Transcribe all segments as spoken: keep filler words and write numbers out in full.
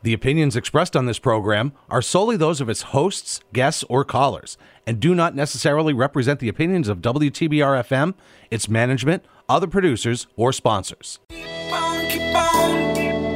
The opinions expressed on this program are solely those of its hosts, guests, or callers, and do not necessarily represent the opinions of W T B R F M, its management, other producers, or sponsors. Keep on, keep on.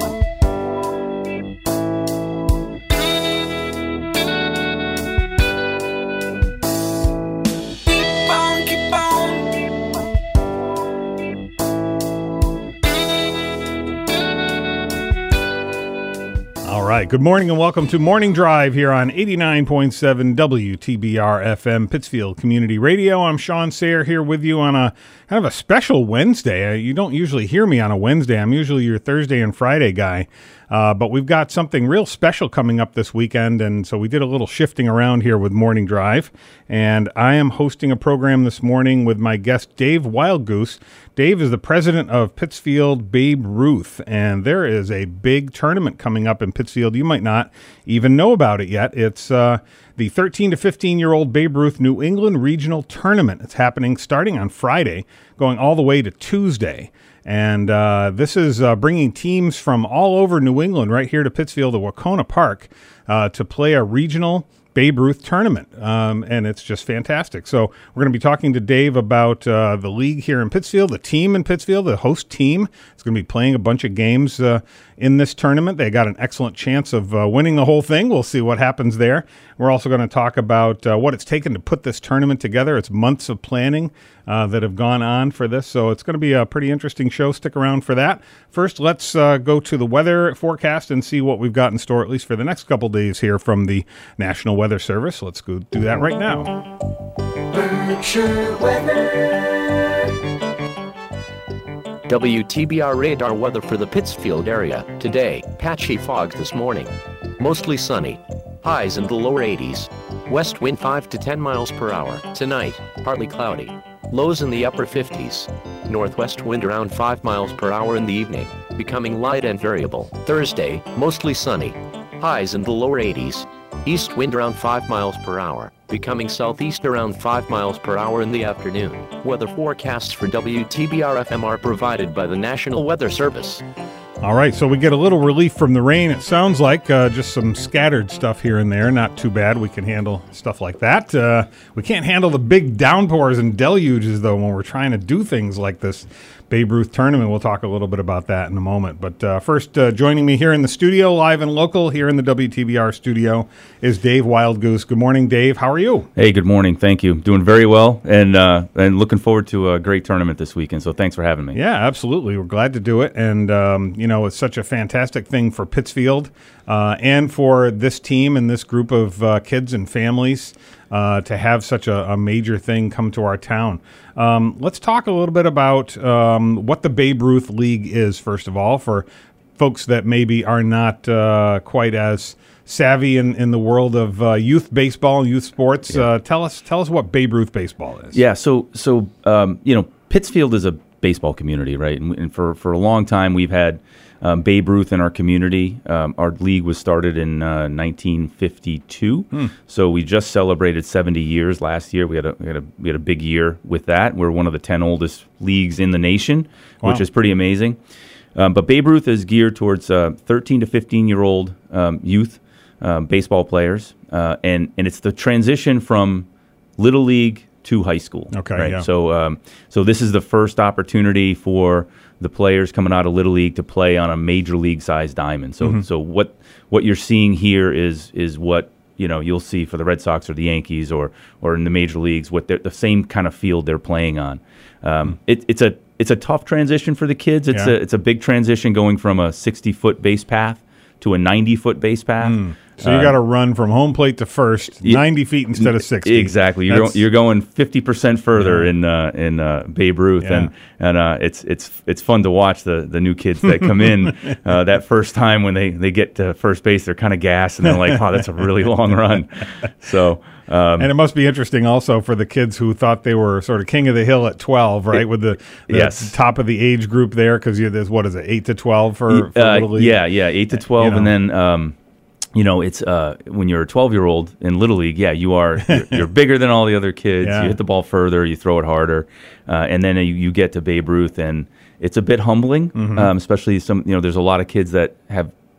All right. Good morning and welcome to Morning Drive here on eighty-nine point seven W T B R F M Pittsfield Community Radio. I'm Sean Sayre here with you on a kind of a special Wednesday. You don't usually hear me on a Wednesday. I'm usually your Thursday and Friday guy. Uh, but we've got something real special coming up this weekend, and so we did a little shifting around here with Morning Drive. And I am hosting a program this morning with my guest, Dave Wildgoose. Dave is the president of Pittsfield Babe Ruth, and there is a big tournament coming up in Pittsfield. You might not even know about it yet. It's uh, the thirteen to fifteen-year-old Babe Ruth New England Regional Tournament. It's happening starting on Friday, going all the way to Tuesday. And uh, this is uh, bringing teams from all over New England right here to Pittsfield at Wahconah Park uh, to play a regional Babe Ruth tournament, um, and it's just fantastic. So we're going to be talking to Dave about uh, the league here in Pittsfield, the team in Pittsfield, the host team. It's going to be playing a bunch of games uh, in this tournament. They got an excellent chance of uh, winning the whole thing. We'll see what happens there. We're also going to talk about uh, what it's taken to put this tournament together. It's months of planning uh, that have gone on for this, so it's going to be a pretty interesting show. Stick around for that. First, let's uh, go to the weather forecast and see what we've got in store, at least for the next couple days here from the National Weather Service. Let's go do that right now. Berkshire weather. W T B R radar weather for the Pittsfield area. Today, patchy fog this morning. Mostly sunny. Highs in the lower eighties. West wind five to ten miles per hour. Tonight, partly cloudy. Lows in the upper fifties. Northwest wind around five miles per hour in the evening, becoming light and variable. Thursday, mostly sunny. Highs in the lower eighties. East wind around five miles per hour, becoming southeast around five miles per hour in the afternoon. Weather forecasts for W T B R F M are provided by the National Weather Service. All right, so we get a little relief from the rain. It sounds like uh, just some scattered stuff here and there. Not too bad. We can handle stuff like that. Uh, we can't handle the big downpours and deluges, though, when we're trying to do things like this Babe Ruth tournament. We'll talk a little bit about that in a moment. But uh, first, uh, joining me here in the studio, live and local, here in the W T B R studio, is Dave Wildgoose. Good morning, Dave. How are you? Hey, good morning. Thank you. Doing very well, and uh, and looking forward to a great tournament this weekend. So thanks for having me. Yeah, absolutely. We're glad to do it. And, um, you know, it's such a fantastic thing for Pittsfield uh, and for this team and this group of uh, kids and families uh, to have such a, a major thing come to our town. Um, let's talk a little bit about um, what the Babe Ruth League is, first of all, for folks that maybe are not uh, quite as savvy in, in the world of uh, youth baseball and youth sports. Yeah. Uh, tell us tell us what Babe Ruth baseball is. Yeah, so so um, you know, Pittsfield is a baseball community, right? And, and for for a long time, we've had um, Babe Ruth in our community. Um, our league was started in uh, nineteen fifty-two, hmm. so we just celebrated seventy years last year. We had a we had a we had a big year with that. We're one of the ten oldest leagues in the nation, wow. which is pretty amazing. Um, but Babe Ruth is geared towards uh, thirteen to fifteen year old um, youth um, baseball players, uh, and and it's the transition from little league to high school. Okay, right? yeah. So um, so this is the first opportunity for the players coming out of little league to play on a major league sized diamond. So mm-hmm. so what what you're seeing here is is what you know you'll see for the Red Sox or the Yankees or or in the major leagues, what the same kind of field they're playing on. Um, mm-hmm. it, it's a it's a tough transition for the kids. It's yeah. a it's a big transition going from a sixty foot base path to a ninety foot base path. Mm. So you uh, got to run from home plate to first, yeah, ninety feet instead of sixty. Exactly. You're, go, you're going fifty percent further yeah. in uh, in uh, Babe Ruth, yeah. and and uh, it's it's it's fun to watch the, the new kids that come in uh, that first time when they, they get to first base. They're kind of gassed, and they're like, "Wow, that's a really long run." So. Um, and it must be interesting also for the kids who thought they were sort of king of the hill at twelve, right? It, With the, the yes. top of the age group there, because there's, what is it, eight to twelve for, for uh, Little League? Yeah, yeah, eight to twelve, you know. and then um, you know, it's uh, when you're a twelve-year-old in Little League, yeah, you are you're, you're bigger than all the other kids. Yeah. You hit the ball further, you throw it harder, uh, and then you, you get to Babe Ruth, and it's a bit humbling, mm-hmm. um, especially some. You know, there's a lot of kids that have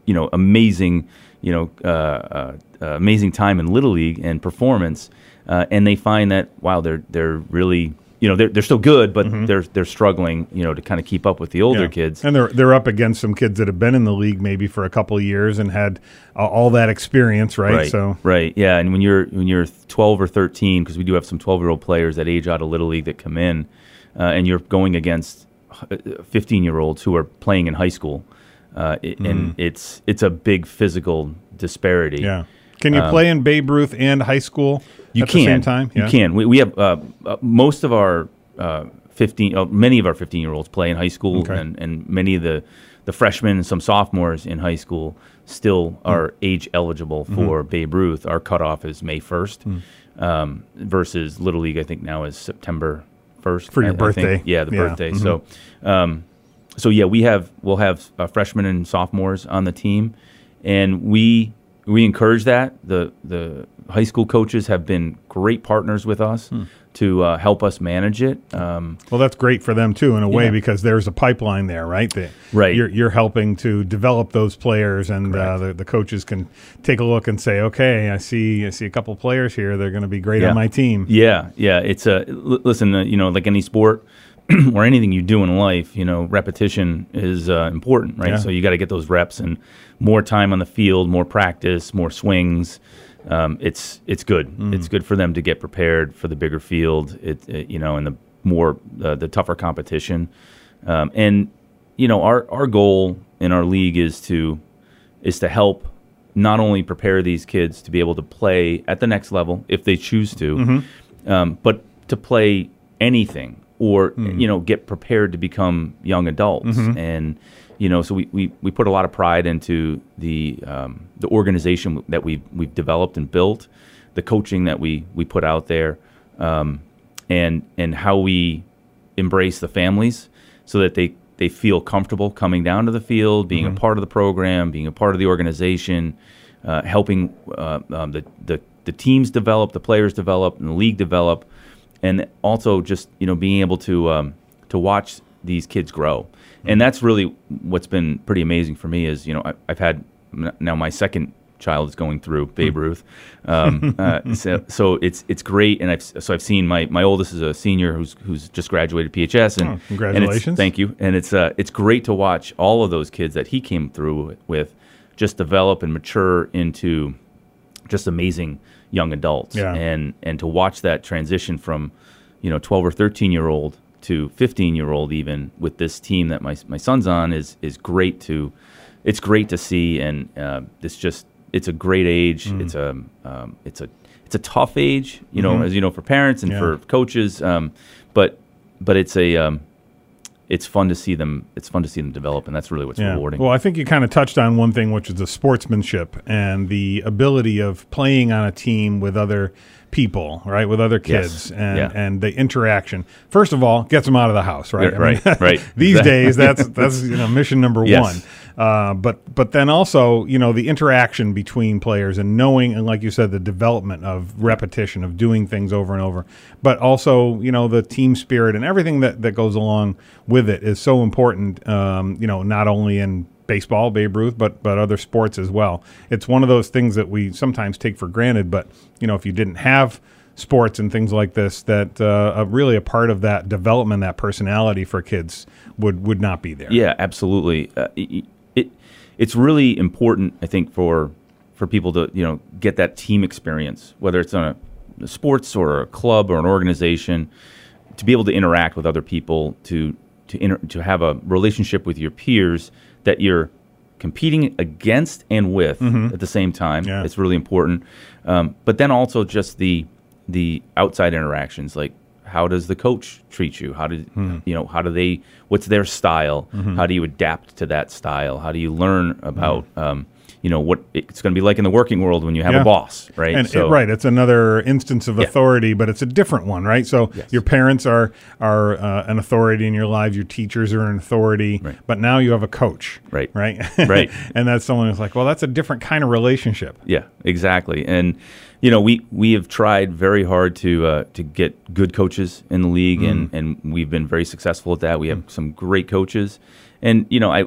you know, amazing, you know, uh, uh, uh, amazing time in Little League and performance, uh, and they find that wow, they're they're really, you know, they're they're still good, but mm-hmm. they're they're struggling, you know, to kind of keep up with the older yeah. kids. And they're they're up against some kids that have been in the league maybe for a couple of years and had uh, all that experience, right? Right. So right, yeah. And when you're when you're twelve or thirteen, because we do have some twelve-year-old players that age out of Little League that come in, uh, and you're going against fifteen-year-olds who are playing in high school, uh, it, mm. and it's it's a big physical disparity. Yeah. Can you um, play in Babe Ruth and high school you at can. the same time? Yeah. You can. We we have uh, uh, most of our uh, fifteen, uh, many of our fifteen-year-olds play in high school, okay. and, and many of the the freshmen and some sophomores in high school still mm. are age eligible for mm-hmm. Babe Ruth. Our cutoff is May first, mm. um, versus Little League. I think now is September first for your I, birthday. I think. Yeah, the yeah. birthday. Mm-hmm. So, um, so yeah, we have we'll have uh, freshmen and sophomores on the team, and we. We encourage that. The the high school coaches have been great partners with us hmm. to uh, help us manage it. Um, well, that's great for them too, in a way, yeah. because there's a pipeline there, right? The, right. You're, you're helping to develop those players, and uh, the, the coaches can take a look and say, "Okay, I see, I see a couple players here. They're going to be great yeah. on my team." Yeah, yeah. It's a l- listen. Uh, you know, like any sport or anything you do in life, you know, repetition is uh, important, right? Yeah. So you got to get those reps and more time on the field, more practice, more swings. Um, it's it's good. Mm. It's good for them to get prepared for the bigger field. It, it you know, and the more uh, the tougher competition. Um, and you know, our our goal in our league is to is to help not only prepare these kids to be able to play at the next level if they choose to, mm-hmm. um, but to play anything or mm. you know get prepared to become young adults. Mm-hmm. And you know, so we, we, we put a lot of pride into the um, the organization that we've we've developed and built, the coaching that we, we put out there, um, and and how we embrace the families so that they, they feel comfortable coming down to the field, being mm-hmm. a part of the program, being a part of the organization, uh, helping uh, um, the, the the teams develop, the players develop, and the league develop, and also just you know being able to um, to watch these kids grow. And that's really what's been pretty amazing for me is, you know, I, I've had now my second child is going through Babe Ruth. Um, uh, so, so it's it's great. And I've so I've seen my, my oldest is a senior who's who's just graduated P H S. And, oh, congratulations. And it's, thank you. And it's uh, it's great to watch all of those kids that he came through with just develop and mature into just amazing young adults. Yeah. And, and to watch that transition from, you know, twelve or thirteen year old to fifteen-year-old even with this team that my my son's on is is great to, it's great to see, and uh, it's just it's a great age. Mm. It's a um, it's a it's a tough age, you know, mm-hmm. as you know, for parents and yeah. for coaches. Um, but but it's a um, it's fun to see them. It's fun to see them develop, and that's really what's yeah. rewarding. Well, I think you kind of touched on one thing, which is the sportsmanship and the ability of playing on a team with other people, right, with other kids, yes. and yeah. and the interaction. First of all, gets them out of the house, right? Yeah, right, I mean, right. These days, that's that's you know mission number yes. one. Uh, but but then also, you know, the interaction between players and knowing, and like you said, the development of repetition of doing things over and over. But also, you know, the team spirit and everything that that goes along with it is so important. Um, you know, not only in baseball, Babe Ruth, but but other sports as well. It's one of those things that we sometimes take for granted, but you know, if you didn't have sports and things like this, that uh, a, really a part of that development, that personality for kids would would not be there. Yeah, absolutely. Uh, it, it it's really important, I think, for for people to you know get that team experience, whether it's on a, a sports or a club or an organization, to be able to interact with other people, to to inter- to have a relationship with your peers that you're competing against and with mm-hmm. at the same time. Yeah. It's really important. Um, but then also just the the outside interactions, like how does the coach treat you? How do mm-hmm. you know? How do they? What's their style? Mm-hmm. How do you adapt to that style? How do you learn about mm-hmm. um, you know what it's going to be like in the working world when you have yeah. a boss, right? And so, it, right, it's another instance of yeah. authority, but it's a different one, right? So yes. your parents are are uh, an authority in your lives, your teachers are an authority, right. but now you have a coach, right? Right, right. And that's someone who's like, well, that's a different kind of relationship. Yeah, exactly. And you know, we, we have tried very hard to uh, to get good coaches in the league, mm. and, and we've been very successful at that. We have mm. some great coaches, and you know, I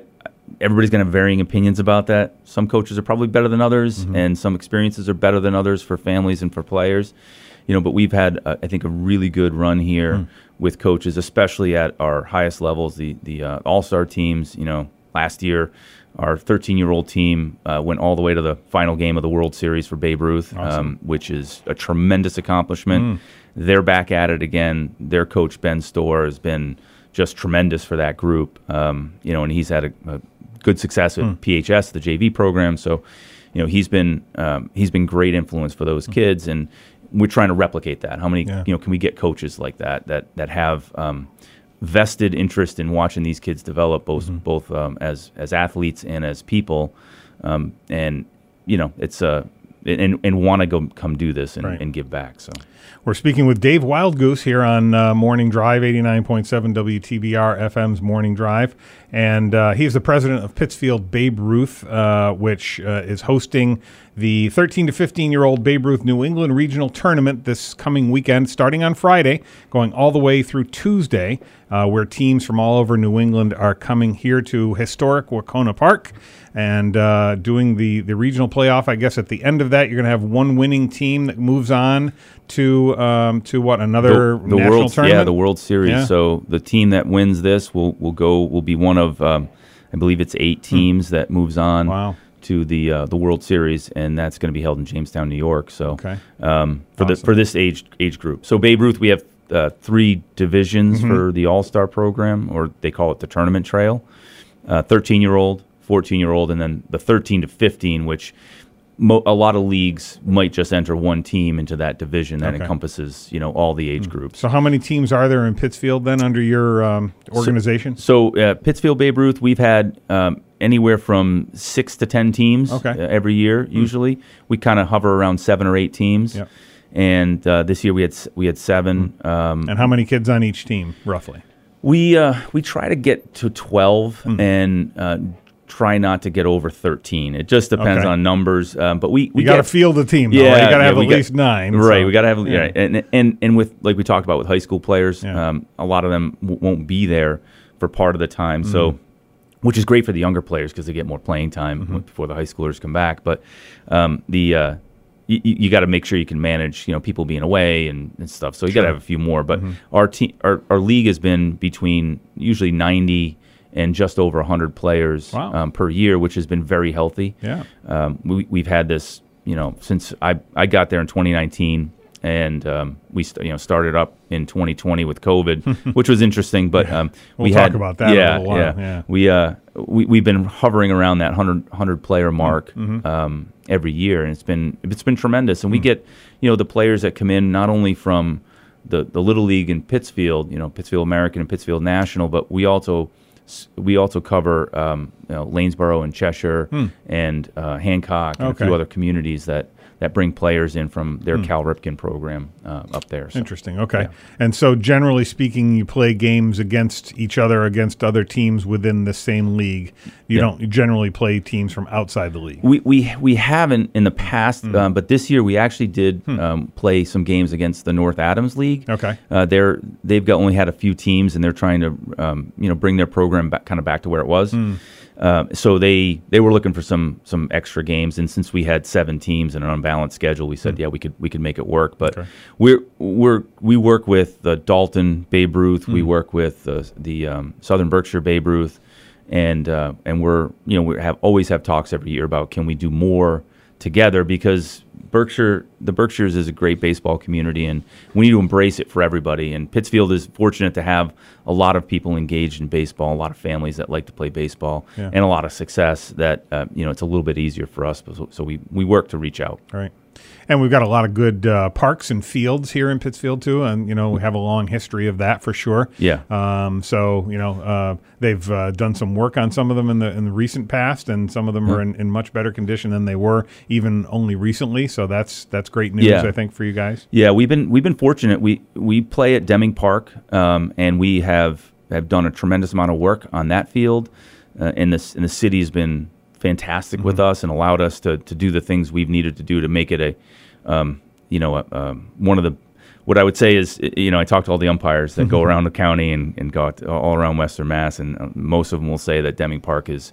everybody's going to have varying opinions about that. Some coaches are probably better than others, mm-hmm. and some experiences are better than others for families and for players. You know, but we've had, uh, I think, a really good run here mm. with coaches, especially at our highest levels, the the uh, all-star teams. You know, last year, our thirteen-year-old team uh, went all the way to the final game of the World Series for Babe Ruth, awesome. um, which is a tremendous accomplishment. Mm. They're back at it again. Their coach, Ben Storr, has been just tremendous for that group. Um, you know, and he's had a, a good success with mm. P H S, the J V program. So, you know, he's been um, he's been great influence for those mm. kids, and we're trying to replicate that. How many, yeah. you know, can we get coaches like that that that have um, vested interest in watching these kids develop, both mm-hmm. both um, as as athletes and as people, um, and you know, it's uh, and and want to go come do this and, right. and give back. So. We're speaking with Dave Wildgoose here on uh, Morning Drive, eighty-nine point seven W T B R F M's Morning Drive. And uh, he's the president of Pittsfield Babe Ruth, uh, which uh, is hosting the thirteen to fifteen-year-old Babe Ruth New England Regional Tournament this coming weekend, starting on Friday, going all the way through Tuesday, uh, where teams from all over New England are coming here to historic Wacona Park and uh, doing the, the regional playoff. I guess at the end of that, you're going to have one winning team that moves on to um, to what, another the, the national World, tournament? Yeah, the World Series. Yeah. So the team that wins this will will go will be one of um, I believe it's eight teams hmm. that moves on wow. to the uh, the World Series, and that's going to be held in Jamestown, New York. So okay. um, for awesome. the for this age age group. So Babe Ruth, we have uh, three divisions mm-hmm. for the All Star program, or they call it the Tournament Trail. Uh, thirteen-year-old, fourteen-year-old, and then the thirteen to fifteen, which mo- a lot of leagues might just enter one team into that division that okay. encompasses, you know, all the age mm-hmm. groups. So how many teams are there in Pittsfield then under your um, organization? So, so uh, Pittsfield Babe Ruth, we've had um, anywhere from six to ten teams okay. uh, every year. Mm-hmm. Usually, we kind of hover around seven or eight teams. Yep. And uh, this year we had we had seven. Mm-hmm. Um, and how many kids on each team, roughly? We uh, we try to get to twelve mm. and uh, try not to get over thirteen. It just depends okay. on numbers. Um, but we, we you got to field the team. Though, yeah, right? You got to yeah, have at got, least nine. Right, so. we got to have yeah. yeah, and and and with like we talked about with high school players, yeah. um, a lot of them w- won't be there for part of the time. Mm. So, which is great for the younger players because they get more playing time mm-hmm. before the high schoolers come back. But um, the uh, you, you got to make sure you can manage, you know, people being away and, and stuff. So you sure. got to have a few more. But mm-hmm. our team, our, our league has been between usually ninety and just over one hundred players wow. um, per year, which has been very healthy. Yeah, um, we, we've had this, you know, since I I got there in twenty nineteen, and um, we st- you know started up in twenty twenty with COVID, which was interesting. But yeah. um, we'll we talk had about that. Yeah, in a little while. yeah, yeah. We uh we we've been hovering around that one hundred player mark mm-hmm. um, every year, and it's been it's been tremendous. And we mm. get you know the players that come in not only from the the Little League in Pittsfield, you know Pittsfield American and Pittsfield National, but we also we also cover um, you know, Lanesboro and Cheshire hmm. and uh, Hancock and okay. a few other communities that, that bring players in from their hmm. Cal Ripken program uh, up there. So. Interesting. Okay. Yeah. And so generally speaking, you play games against each other, against other teams within the same league. You yeah. don't generally play teams from outside the league. We we, we haven't in the past, hmm. um, but this year we actually did hmm. um, play some games against the North Adams League. Okay. Uh, they're they've got only had a few teams, and they're trying to um, you know bring their program back, kind of back to where it was. Hmm. Uh, so they, they were looking for some some extra games, and since we had seven teams and an unbalanced schedule, we said, mm. yeah, we could we could make it work. But okay. we're we're we work with the Dalton Babe Ruth, mm. we work with the the um, Southern Berkshire Babe Ruth, and uh, and we're you know we have always have talks every year about can we do more together, because Berkshire, the Berkshires is a great baseball community, and we need to embrace it for everybody. And Pittsfield is fortunate to have a lot of people engaged in baseball, a lot of families that like to play baseball, yeah. and a lot of success that, uh, you know, it's a little bit easier for us. So, so we, we work to reach out. All right. And we've got a lot of good uh, parks and fields here in Pittsfield, too. And, you know, we have a long history of that for sure. Yeah. Um, so, you know, uh, they've uh, done some work on some of them in the in the recent past, and some of them mm-hmm. are in, in much better condition than they were even only recently. So that's that's great news, yeah. I think, for you guys. Yeah, we've been we've been fortunate. We we play at Deming Park, um, and we have, have done a tremendous amount of work on that field. Uh, and, this, and the city has been fantastic mm-hmm. with us and allowed us to, to do the things we've needed to do to make it a, um, you know, a, um, one of the, what I would say is, you know, I talk to all the umpires that go around the county and, and go out to, all around Western Mass, and uh, most of them will say that Deming Park is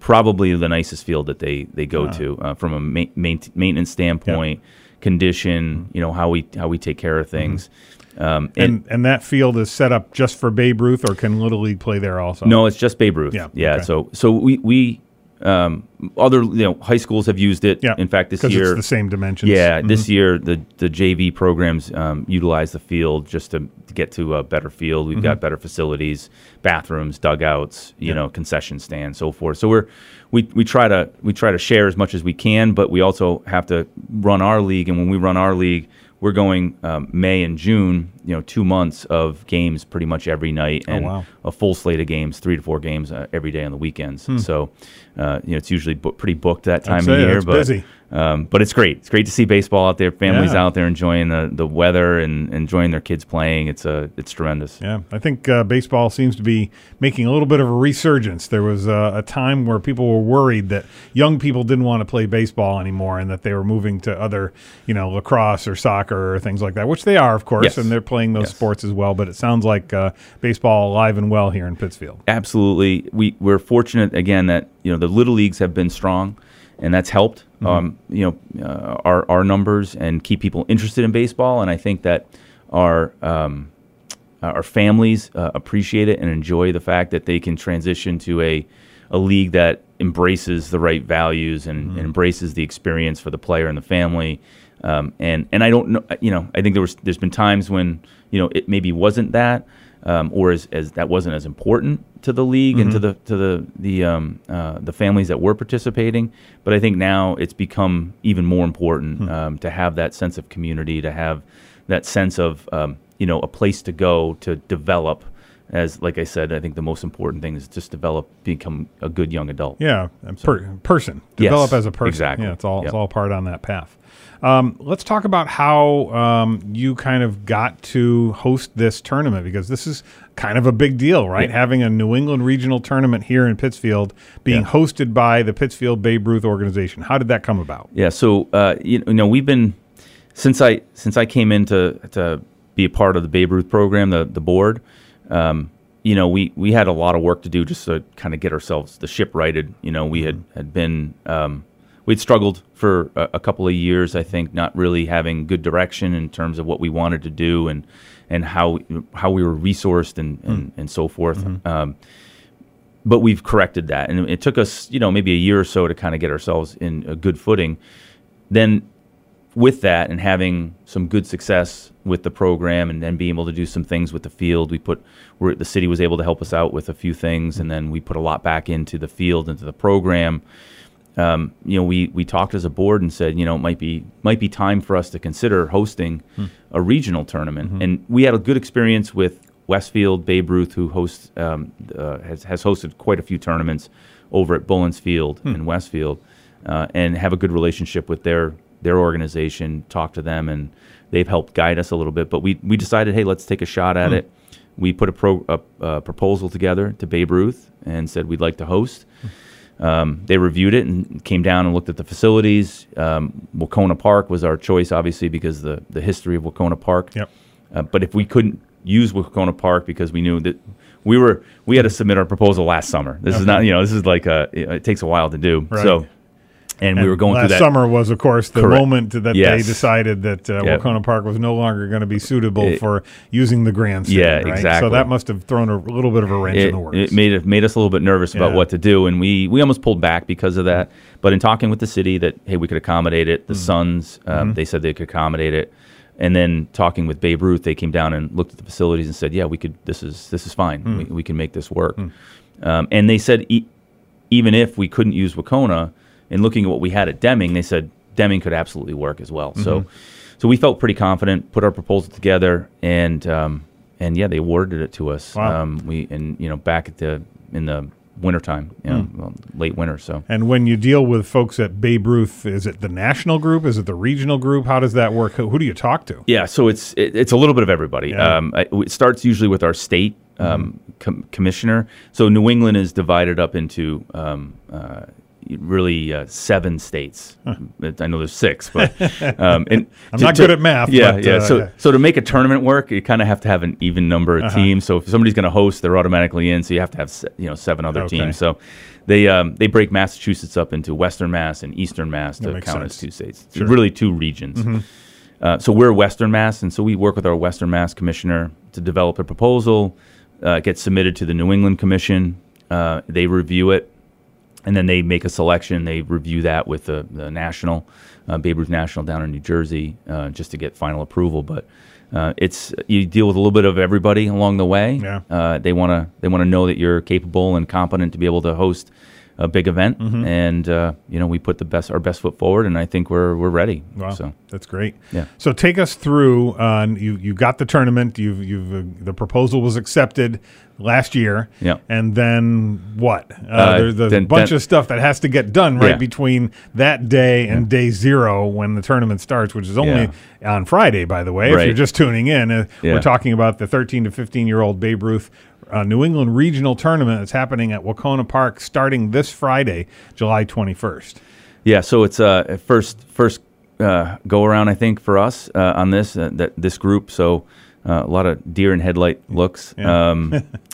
probably the nicest field that they they go Uh. to uh, from a ma- main- maintenance standpoint, condition. You know how we how we take care of things. Um, And and that field is set up just for Babe Ruth, or can Little League play there also? No, it's just Babe Ruth. Yeah, yeah. okay. So so we we um, other you know high schools have used it. Yeah, In fact, this 'cause year it's the same dimensions. Yeah, Mhm. this year the the J V programs um, utilize the field just to, to get to a better field. We've got better facilities, bathrooms, dugouts, you Mm-hmm. Yeah. know, concession stands, so forth. So we're we we try to we try to share as much as we can, but we also have to run our league. And when we run our league, we're going um, May and June, you know, two months of games pretty much every night, and Oh, wow. a full slate of games, three to four games uh, every day on the weekends. So, uh, you know, it's usually bo- pretty booked that time I'd of say year. it's but busy. Um, but it's great. It's great to see baseball out there. Families Yeah. out there enjoying the, the weather and enjoying their kids playing. It's a it's tremendous. Yeah, I think uh, baseball seems to be making a little bit of a resurgence. There was uh, a time where people were worried that young people didn't want to play baseball anymore, and that they were moving to other, you know, lacrosse or soccer or things like that, which they are, of course, Yes. and they're playing those Yes. sports as well. But it sounds like uh, baseball alive and well here in Pittsfield. Absolutely. We we're fortunate again that you know the little leagues have been strong, and that's helped. Mm-hmm. Um, you know, uh, our our numbers and keep people interested in baseball. And I think that our um, our families uh, appreciate it and enjoy the fact that they can transition to a a league that embraces the right values and, Mm-hmm. and embraces the experience for the player and the family. Um, and and I don't know, you know, I think there was there's been times when you know it maybe wasn't that, um, or as, as that wasn't as important to the league and to the to the the um, uh, the families that were participating. But I think now it's become even more important um, to have that sense of community, to have that sense of um, you know a place to go to develop. As like I said, I think the most important thing is just develop, become a good young adult. Yeah, a per- person. Yes, Develop as a person. exactly. Yeah, it's all it's Yep. all part on that path. Um, let's talk about how um, you kind of got to host this tournament, because this is kind of a big deal, right? Yeah. Having a New England regional tournament here in Pittsfield being Yeah. hosted by the Pittsfield Babe Ruth organization. How did that come about? Yeah, so uh, you know we've been since I since I came in to to be a part of the Babe Ruth program, the the board. Um, you know, we, we had a lot of work to do just to kind of get ourselves the ship righted. You know, we had had been um, we'd struggled for a, a couple of years, I think, not really having good direction in terms of what we wanted to do and and how how we were resourced and and, and so forth. Um, but we've corrected that, and it took us, you know, maybe a year or so to kind of get ourselves in a good footing. Then, with that and having some good success with the program, and then being able to do some things with the field, we put we're, the city was able to help us out with a few things, and then we put a lot back into the field, into the program. Um, you know, we we talked as a board and said, you know, it might be might be time for us to consider hosting hmm. a regional tournament, mm-hmm. and we had a good experience with Westfield Babe Ruth, who hosts um, uh, has has hosted quite a few tournaments over at Bullens Field hmm. in Westfield, uh, and have a good relationship with their their organization. Talk to them, and they've helped guide us a little bit. But we we decided, hey, let's take a shot at hmm. it. We put a, pro, a, a proposal together to Babe Ruth and said we'd like to host. Hmm. Um, they reviewed it and came down and looked at the facilities. Um, Wahconah Park was our choice, obviously, because the the history of Wahconah Park. Yep. Uh, but if we couldn't use Wahconah Park because we knew that we were we had to submit our proposal last summer. This okay. is not, you know, this is like a it, it takes a while to do. Right. So. And, and we were going last through that. summer was, of course, the Correct. moment that yes. they decided that uh, yep. Wahconah Park was no longer going to be suitable it, for using the grandstand. Yeah, right? exactly. So that must have thrown a little bit of a wrench it, in the works. It made it made us a little bit nervous about yeah. what to do, and we, we almost pulled back because of that. But in talking with the city, that hey, we could accommodate it. The mm. Suns, um, mm-hmm. they said they could accommodate it. And then talking with Babe Ruth, they came down and looked at the facilities and said, "Yeah, we could. This is this is fine. Mm. We, we can make this work." Mm. Um, and they said, e- even if we couldn't use Wahconah, and looking at what we had at Deming, they said Deming could absolutely work as well. Mm-hmm. So, so we felt pretty confident. Put our proposal together, and um, and yeah, they awarded it to us. Wow. Um, we and you know back at the in the wintertime, you know, mm. well, late winter. So, and when you deal with folks at Babe Ruth, is it the national group? Is it the regional group? How does that work? Who, who do you talk to? Yeah, so it's it, it's a little bit of everybody. Yeah. Um, I, it starts usually with our state um, mm-hmm. com- commissioner. So New England is divided up into um, uh, really uh, seven states. Huh. I know there's six, but um, and I'm to, not to, good at math. Yeah, but, yeah. Uh, so yeah. so to make a tournament work, you kind of have to have an even number of uh-huh. teams. So if somebody's going to host, they're automatically in. So you have to have se- you know seven other Okay. teams. So they um, they break Massachusetts up into Western Mass and Eastern Mass to count sense. as two states. Sure. Really two regions. Mm-hmm. Uh, so we're Western Mass, and so we work with our Western Mass commissioner to develop a proposal. Uh, it gets submitted to the New England Commission. Uh, they review it, and then they make a selection. They review that with the, the national, uh, Babe Ruth National down in New Jersey, uh, just to get final approval. But uh, it's you deal with a little bit of everybody along the way. Yeah. Uh, they want to they want to know that you're capable and competent to be able to host a big event, mm-hmm. and uh, you know we put the best our best foot forward, and I think we're we're ready. Wow, So that's great. Yeah. So take us through. Uh, you you got the tournament. You've you've uh, the proposal was accepted last year. Yeah. And then what? Uh, Uh, there's a then- bunch then- of stuff that has to get done right Yeah. between that day and day zero when the tournament starts, which is only on Friday, by the way. If Right. you're just tuning in, uh, Yeah. we're talking about the thirteen to fifteen year old Babe Ruth uh, New England Regional Tournament that's happening at Wacona Park starting this Friday, July twenty-first. Yeah, so it's uh first first uh, go around I think for us uh, on this uh, that this group. So uh, a lot of deer in headlight looks. Yeah. Um,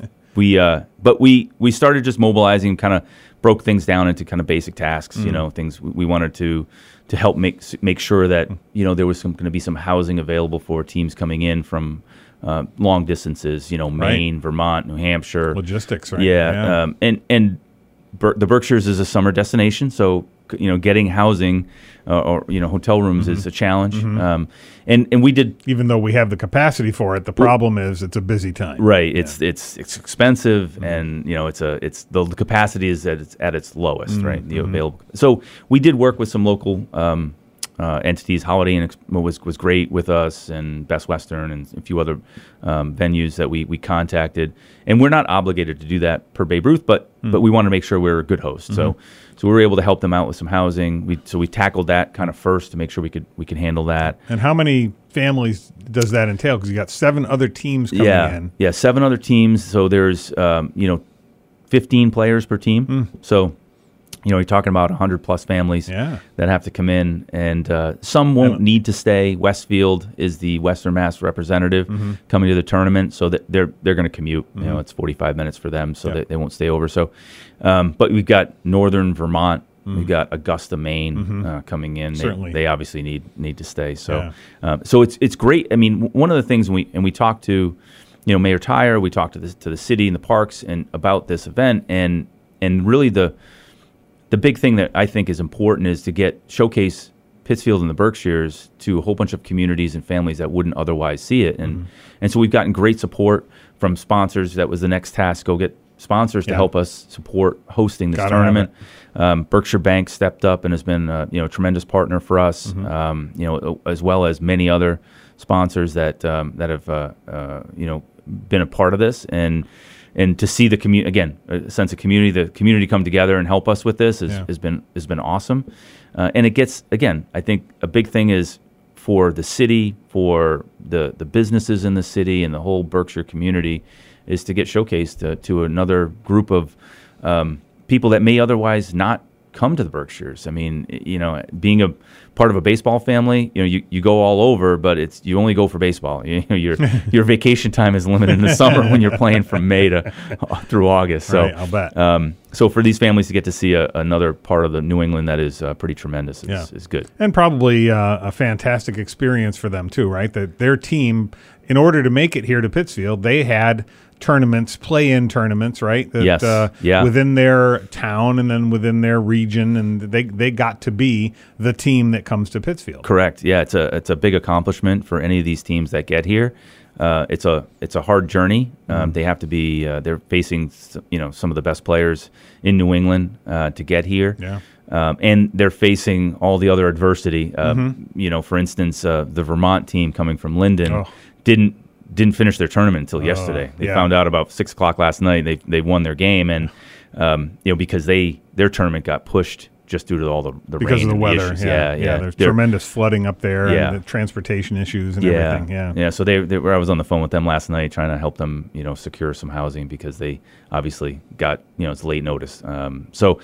we uh, but we we started just mobilizing, kind of broke things down into kind of basic tasks. Mm. You know, things we, we wanted to to help make make sure that you know there was some going to be some housing available for teams coming in from uh, long distances. You know, Maine, Right. Vermont, New Hampshire. Logistics, right? Yeah, Um, and and Ber- the Berkshires is a summer destination, so you know getting housing uh, or you know hotel rooms Mm-hmm. is a challenge. Um, and and we did Even though we have the capacity for it, the problem is it's a busy time. right. It's it's it's expensive, and you know it's a it's the capacity is at its at its lowest, right? The available. So we did work with some local. Um, Uh, entities. Holiday Inn ex- was was great with us, and Best Western, and a few other um, venues that we we contacted. And we're not obligated to do that per Babe Ruth, but but we want to make sure we're a good host. So so we were able to help them out with some housing. We so we tackled that kind of first to make sure we could we could handle that. And how many families does that entail? Because you got seven other teams coming yeah, in. yeah, seven other teams. So there's um, you know fifteen players per team. So. You know, you're talking about one hundred plus families Yeah. that have to come in, and uh, some won't And- need to stay. Westfield is the Western Mass representative Mm-hmm. coming to the tournament, so that they're they're going to commute. You know, it's forty-five minutes for them, so Yeah. they, they won't stay over. So, um, but we've got Northern Vermont, we've got Augusta, Maine uh, coming in. They, Certainly. they obviously need need to stay. So, Yeah. um, so it's it's great. I mean, w- one of the things we and we talked to, you know, Mayor Tyre, we talked to the to the city and the parks and about this event, and and really the. The big thing that I think is important is to get showcase Pittsfield and the Berkshires to a whole bunch of communities and families that wouldn't otherwise see it. And and so we've gotten great support from sponsors. That was the next task, go get sponsors to Yeah. help us support hosting this Gotta have tournament. Um, Berkshire Bank stepped up and has been uh, you know a tremendous partner for us, um, you know, as well as many other sponsors that um, that have uh, uh, you know been a part of this. And And to see the community again, a sense of community, the community come together and help us with this is, Yeah. has been has been awesome. Uh, and it gets again, I think a big thing is for the city, for the the businesses in the city, and the whole Berkshire community, is to get showcased to, to another group of um, people that may otherwise not come to the Berkshires. I mean, you know, being a part of a baseball family, you know, you, you go all over, but it's you only go for baseball. You know, your your vacation time is limited in the summer when you're playing from May to through August. So Right, I'll bet. Um, so for these families to get to see a, another part of the New England that is uh, pretty tremendous is, Yeah. is good. And probably uh, a fantastic experience for them too, right? That their team, in order to make it here to Pittsfield, they had tournaments, play-in tournaments, right? That, Yes. Uh, Yeah. Within their town and then within their region, and they they got to be the team that comes to Pittsfield. Correct. Yeah, it's a it's a big accomplishment for any of these teams that get here. Uh, it's a it's a hard journey. Um, Mm-hmm. They have to be uh, they're facing s- you know some of the best players in New England uh, to get here. Yeah. Um, and they're facing all the other adversity. Uh, You know, for instance, uh, the Vermont team coming from Linden Oh. didn't didn't finish their tournament until yesterday. They yeah. found out about six o'clock last night. They they won their game, and um, you know because they their tournament got pushed just due to all the, the Because rain of the and weather. issues. Yeah, Yeah, yeah. There's They're- tremendous flooding up there Yeah. and the transportation issues and yeah, everything. Yeah. yeah. So they, they were. I was on the phone with them last night, trying to help them, you know, secure some housing because they obviously got, you know, it's late notice. Um, so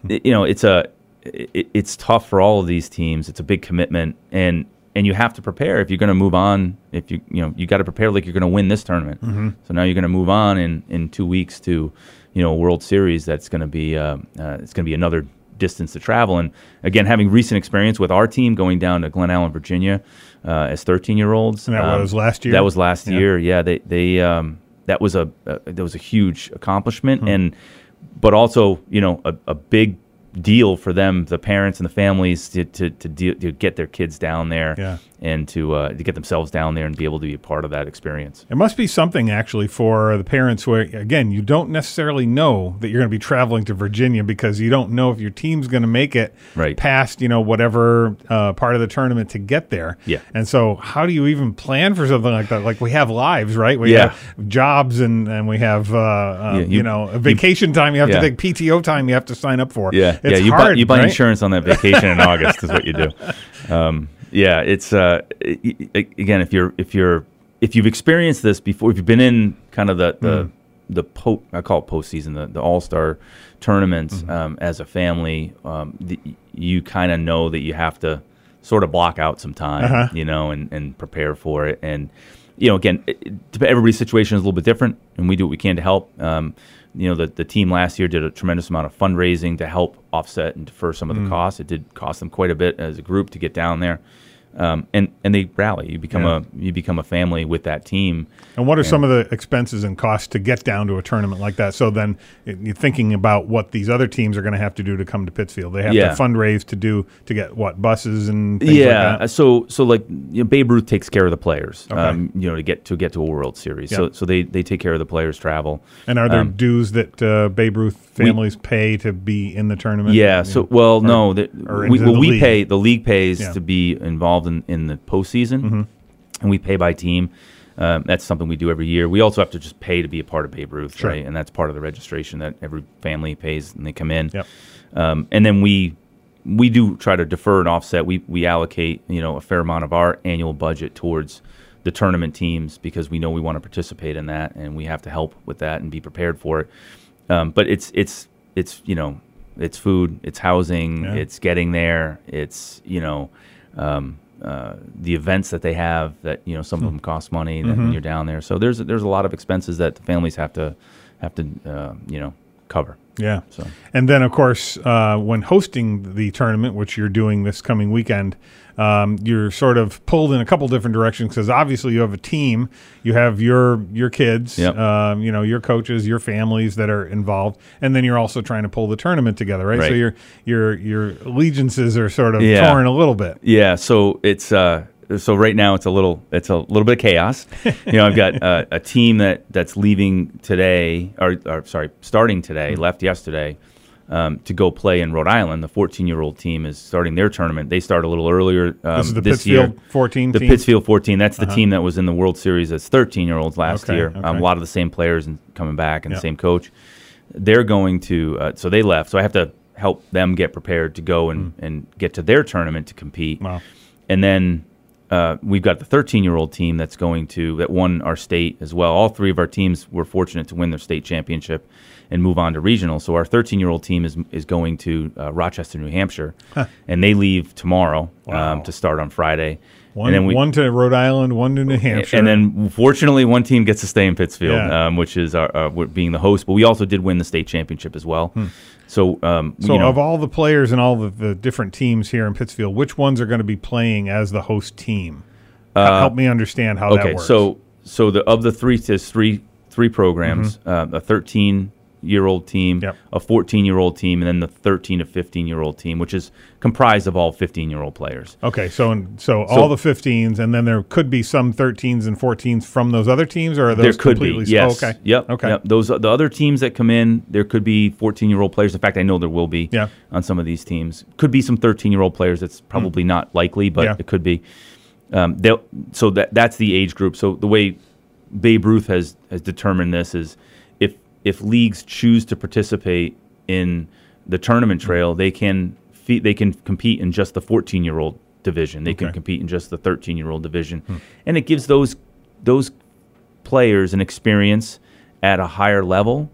it, you know, it's a it, it's tough for all of these teams. It's a big commitment, and and you have to prepare if you're going to move on. If you you know you got to prepare like you're going to win this tournament. Mm-hmm. So now you're going to move on in, in two weeks to, you know, a World Series. That's going to be uh, uh, it's going to be another distance to travel. And again, having recent experience with our team going down to Glen Allen, Virginia, uh, as thirteen year olds. And that um, was last year. That was last yeah. year. Yeah, they they um, that was a uh, that was a huge accomplishment, hmm. and but also you know a, a big deal for them, the parents and the families, to to to, de- to get their kids down there yeah. and to uh, to get themselves down there and be able to be a part of that experience. It must be something actually for the parents where, again, you don't necessarily know that you're going to be traveling to Virginia because you don't know if your team's going to make it right. past, you know, whatever uh, part of the tournament to get there. Yeah. And so how do you even plan for something like that? Like we have lives, right? We Yeah. have jobs and, and we have, uh, uh, Yeah, you, you- know, a vacation time you have yeah. to take, P T O time you have to sign up for. Yeah, It's yeah. You hard, buy you buy right? insurance on that vacation in August is what you do. Um, yeah, it's uh, i- i- again if you're if you're if you've experienced this before, if you've been in kind of the the, Mm. the po- I call it postseason, the, the All Star tournaments Mm-hmm. um, as a family, um, the, you kind of know that you have to sort of block out some time, Uh-huh. you know, and, and prepare for it. And you know, again, it, it, everybody's situation is a little bit different, and we do what we can to help. Um, you know, the, the team last year did a tremendous amount of fundraising to help offset and defer some of the Mm. costs. It did cost them quite a bit as a group to get down there, um, and and they rally. You become Yeah. a you become a family with that team. And what are some of the expenses and costs to get down to a tournament like that? So then it- you're thinking about what these other teams are going to have to do to come to Pittsfield. They have Yeah. to fundraise to do to get what buses and things Yeah, like that. so so like you know, Babe Ruth takes care of the players, Okay. um, you know, to get to get to a World Series. Yeah. So so they, they take care of the players' travel. And are there um, dues that uh, Babe Ruth families pay to be in the tournament? Yeah. You So know, well, or- no, that or we into well, the we league. pay the league pays Yeah. to be involved in, in the postseason, Mm-hmm. and we pay by team. Um, that's something we do every year. We also have to just pay to be a part of Babe Ruth, Sure. right? And that's part of the registration that every family pays when they come in. Yep. Um, and then we we do try to defer and offset. We we allocate you know a fair amount of our annual budget towards the tournament teams because we know we want to participate in that and we have to help with that and be prepared for it. Um, but it's it's it's you know it's food, it's housing, Yeah. it's getting there, it's you know. Um, uh, the events that they have that you know some Hmm. of them cost money that Mm-hmm. when you're down there. So there's there's a lot of expenses that the families have to have to uh, you know cover. Yeah. So And then, of course, uh, when hosting the tournament, which you're doing this coming weekend, um, you're sort of pulled in a couple different directions because obviously you have a team, you have your your kids, Yep. um, you know, your coaches, your families that are involved, and then you're also trying to pull the tournament together, right? So Right. your your your allegiances are sort of Yeah. torn a little bit. yeah, so it's uh, so right now it's a little it's a little bit of chaos. you know, I've got uh, a team that that's leaving today, or, or sorry, starting today, left yesterday. Um, to go play in Rhode Island. The fourteen-year-old team is starting their tournament. They start a little earlier um, This is the this Pittsfield year. fourteen The team? Pittsfield fourteen. That's the team that was in the World Series as thirteen-year-olds last Okay, year. okay. Um, a lot of the same players and coming back and Yeah. the same coach. They're going to. Uh, so they left. So I have to help them get prepared to go and, and get to their tournament to compete. Wow. And then uh, we've got the thirteen-year-old team that's going to that won our state as well. All three of our teams were fortunate to win their state championship and move on to regional. So our thirteen-year-old team is is going to uh, Rochester, New Hampshire, and they leave tomorrow Wow. um, to start on Friday. One, and then we, one to Rhode Island, one to New Hampshire. and then fortunately, one team gets to stay in Pittsfield, Yeah. um, which is our, uh, we're being the host. But we also did win the state championship as well. So, um, So you know, of all the players and all the, the different teams here in Pittsfield, which ones are going to be playing as the host team? H- Help me understand how that okay, works. so so the of the three there's three three programs, uh, a thirteen year old team, Yep. a fourteen year old team, and then the thirteen to fifteen year old team, which is comprised of all fifteen year old players. Okay, so so all the fifteens, and then there could be some thirteens and fourteens from those other teams, or are those There could be, completely yes. Oh, okay, Yep. okay, Yep. Those the other teams that come in, there could be fourteen-year-old players. In fact, I know there will be Yeah. on some of these teams. Could be some thirteen-year-old players. That's probably not likely, but Yeah. it could be. Um, they'll so that that's the age group. So the way Babe Ruth has has determined this is if if leagues choose to participate in the tournament trail, they can fe- they can compete in just the fourteen-year-old division. They can Okay. compete in just the thirteen-year-old division, and it gives those those players an experience at a higher level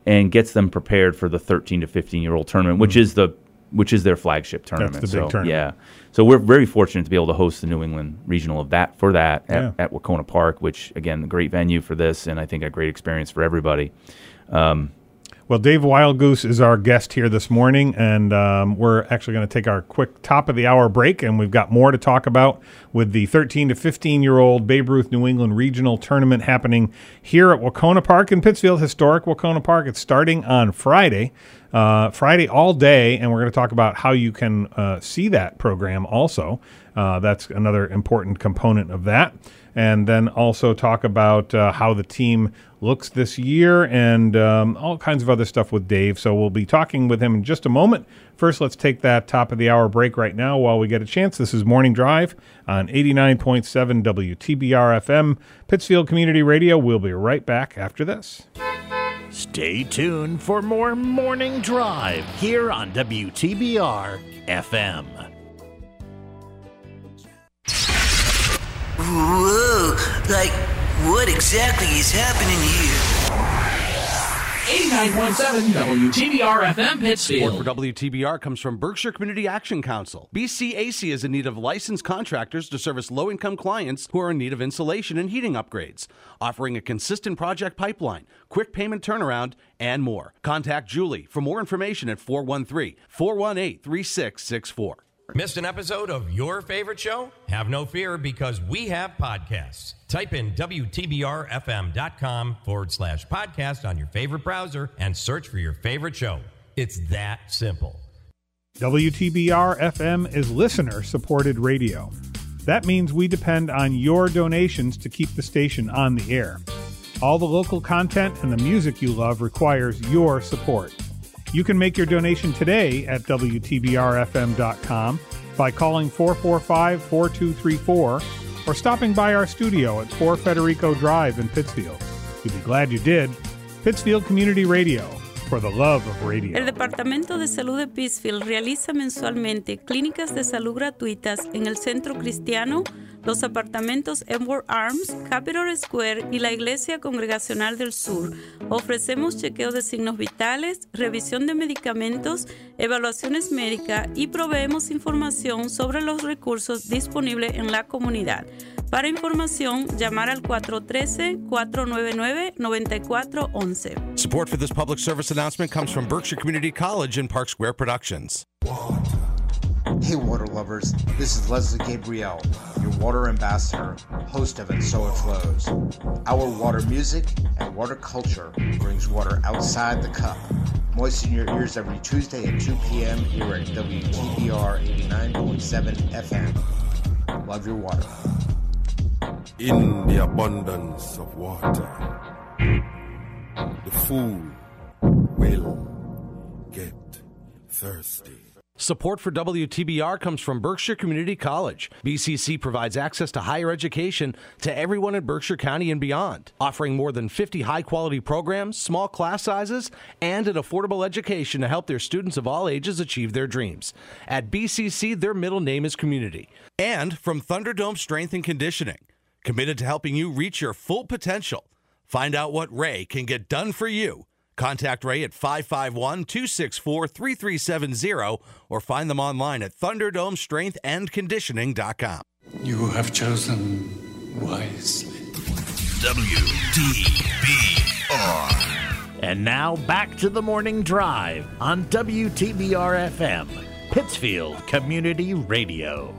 and gets them prepared for the thirteen to fifteen year old tournament, which mm-hmm. is the which is their flagship tournament. That's the big so, tournament. Yeah. So we're very fortunate to be able to host the New England Regional of that for that at, yeah. at Wahconah Park, which, again, a great venue for this, and I think a great experience for everybody. Um, Well, Dave Wildgoose is our guest here this morning, and um, we're actually going to take our quick top-of-the-hour break, and we've got more to talk about with the thirteen to fifteen-year-old Babe Ruth New England Regional Tournament happening here at Wahconah Park in Pittsfield, historic Wahconah Park. It's starting on Friday, uh, Friday all day, and we're going to talk about how you can uh, see that program also. Uh, that's another important component of that. And then also talk about uh, how the team looks this year and um, all kinds of other stuff with Dave. So we'll be talking with him in just a moment. First, let's take that top-of-the-hour break right now while we get a chance. This is Morning Drive on eighty-nine point seven W T B R F M, Pittsfield Community Radio. We'll be right back after this. Stay tuned for more Morning Drive here on W T B R F M. Whoa, like, what exactly is happening here? eighty-nine point seven W T B R F M Pittsfield. Support for W T B R comes from Berkshire Community Action Council. B C A C is in need of licensed contractors to service low-income clients who are in need of insulation and heating upgrades, offering a consistent project pipeline, quick payment turnaround, and more. Contact Julie for more information at four one three, four one eight, three six six four. Missed an episode of your favorite show? Have no fear, because we have podcasts. Type in W T B R F M dot com forward slash podcast on your favorite browser and search for your favorite show. It's that simple. W T B R F M is listener-supported radio. That means we depend on your donations to keep the station on the air. All the local content and the music you love requires your support. You can make your donation today at W T B R F M dot com by calling four four five, four two three four or stopping by our studio at four Federico Drive in Pittsfield. You'll be glad you did. Pittsfield Community Radio, for the love of radio. El Departamento de Salud de Pittsfield realiza mensualmente clínicas de salud gratuitas en el Centro Cristiano, los apartamentos Edward Arms, Capitol Square y la Iglesia Congregacional del Sur. Ofrecemos chequeo de signos vitales, revisión de medicamentos, evaluaciones médicas y proveemos información sobre los recursos disponibles en la comunidad. Para información, llamar al cuatro uno tres, cuatro nueve nueve, nueve cuatro uno uno. Support for this public service announcement comes from Berkshire Community College and Park Square Productions. Hey water lovers, this is Leslie Gabriel, your water ambassador, host of And So It Flows. Our water music and water culture brings water outside the cup. Moisten your ears every Tuesday at two p.m. here at W T B R eighty-nine point seven F M. Love your water. In the abundance of water, the fool will get thirsty. Support for W T B R comes from Berkshire Community College. B C C provides access to higher education to everyone in Berkshire County and beyond, offering more than fifty high-quality programs, small class sizes, and an affordable education to help their students of all ages achieve their dreams. At B C C, their middle name is community. And from Thunderdome Strength and Conditioning, committed to helping you reach your full potential. Find out what Ray can get done for you. Contact Ray at five five one, two six four, three three seven zero or find them online at thunderdome strength and conditioning dot com. You have chosen wisely. W T B R. And now back to the Morning Drive on W T B R F M, Pittsfield Community Radio.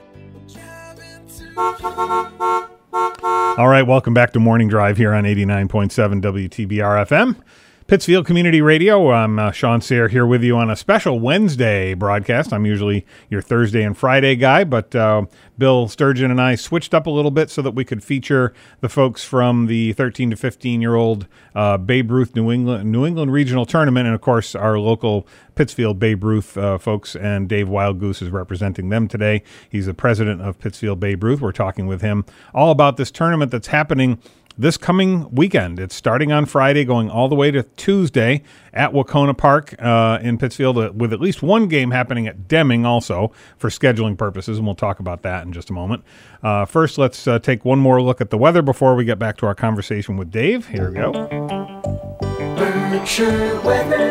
All right, welcome back to Morning Drive here on eighty-nine point seven W T B R F M. Pittsfield Community Radio. I'm uh, Sean Sayre here with you on a special Wednesday broadcast. I'm usually your Thursday and Friday guy, but uh, Bill Sturgeon and I switched up a little bit so that we could feature the folks from the thirteen to fifteen-year-old uh, Babe Ruth New England New England Regional Tournament, and of course our local Pittsfield Babe Ruth uh, folks, and Dave Wildgoose is representing them today. He's the president of Pittsfield Babe Ruth. We're talking with him all about this tournament that's happening this coming weekend. It's starting on Friday, going all the way to Tuesday at Wahconah Park uh, in Pittsfield, uh, with at least one game happening at Deming also for scheduling purposes, and we'll talk about that in just a moment. Uh, first, let's uh, take one more look at the weather before we get back to our conversation with Dave. Here we go. Temperature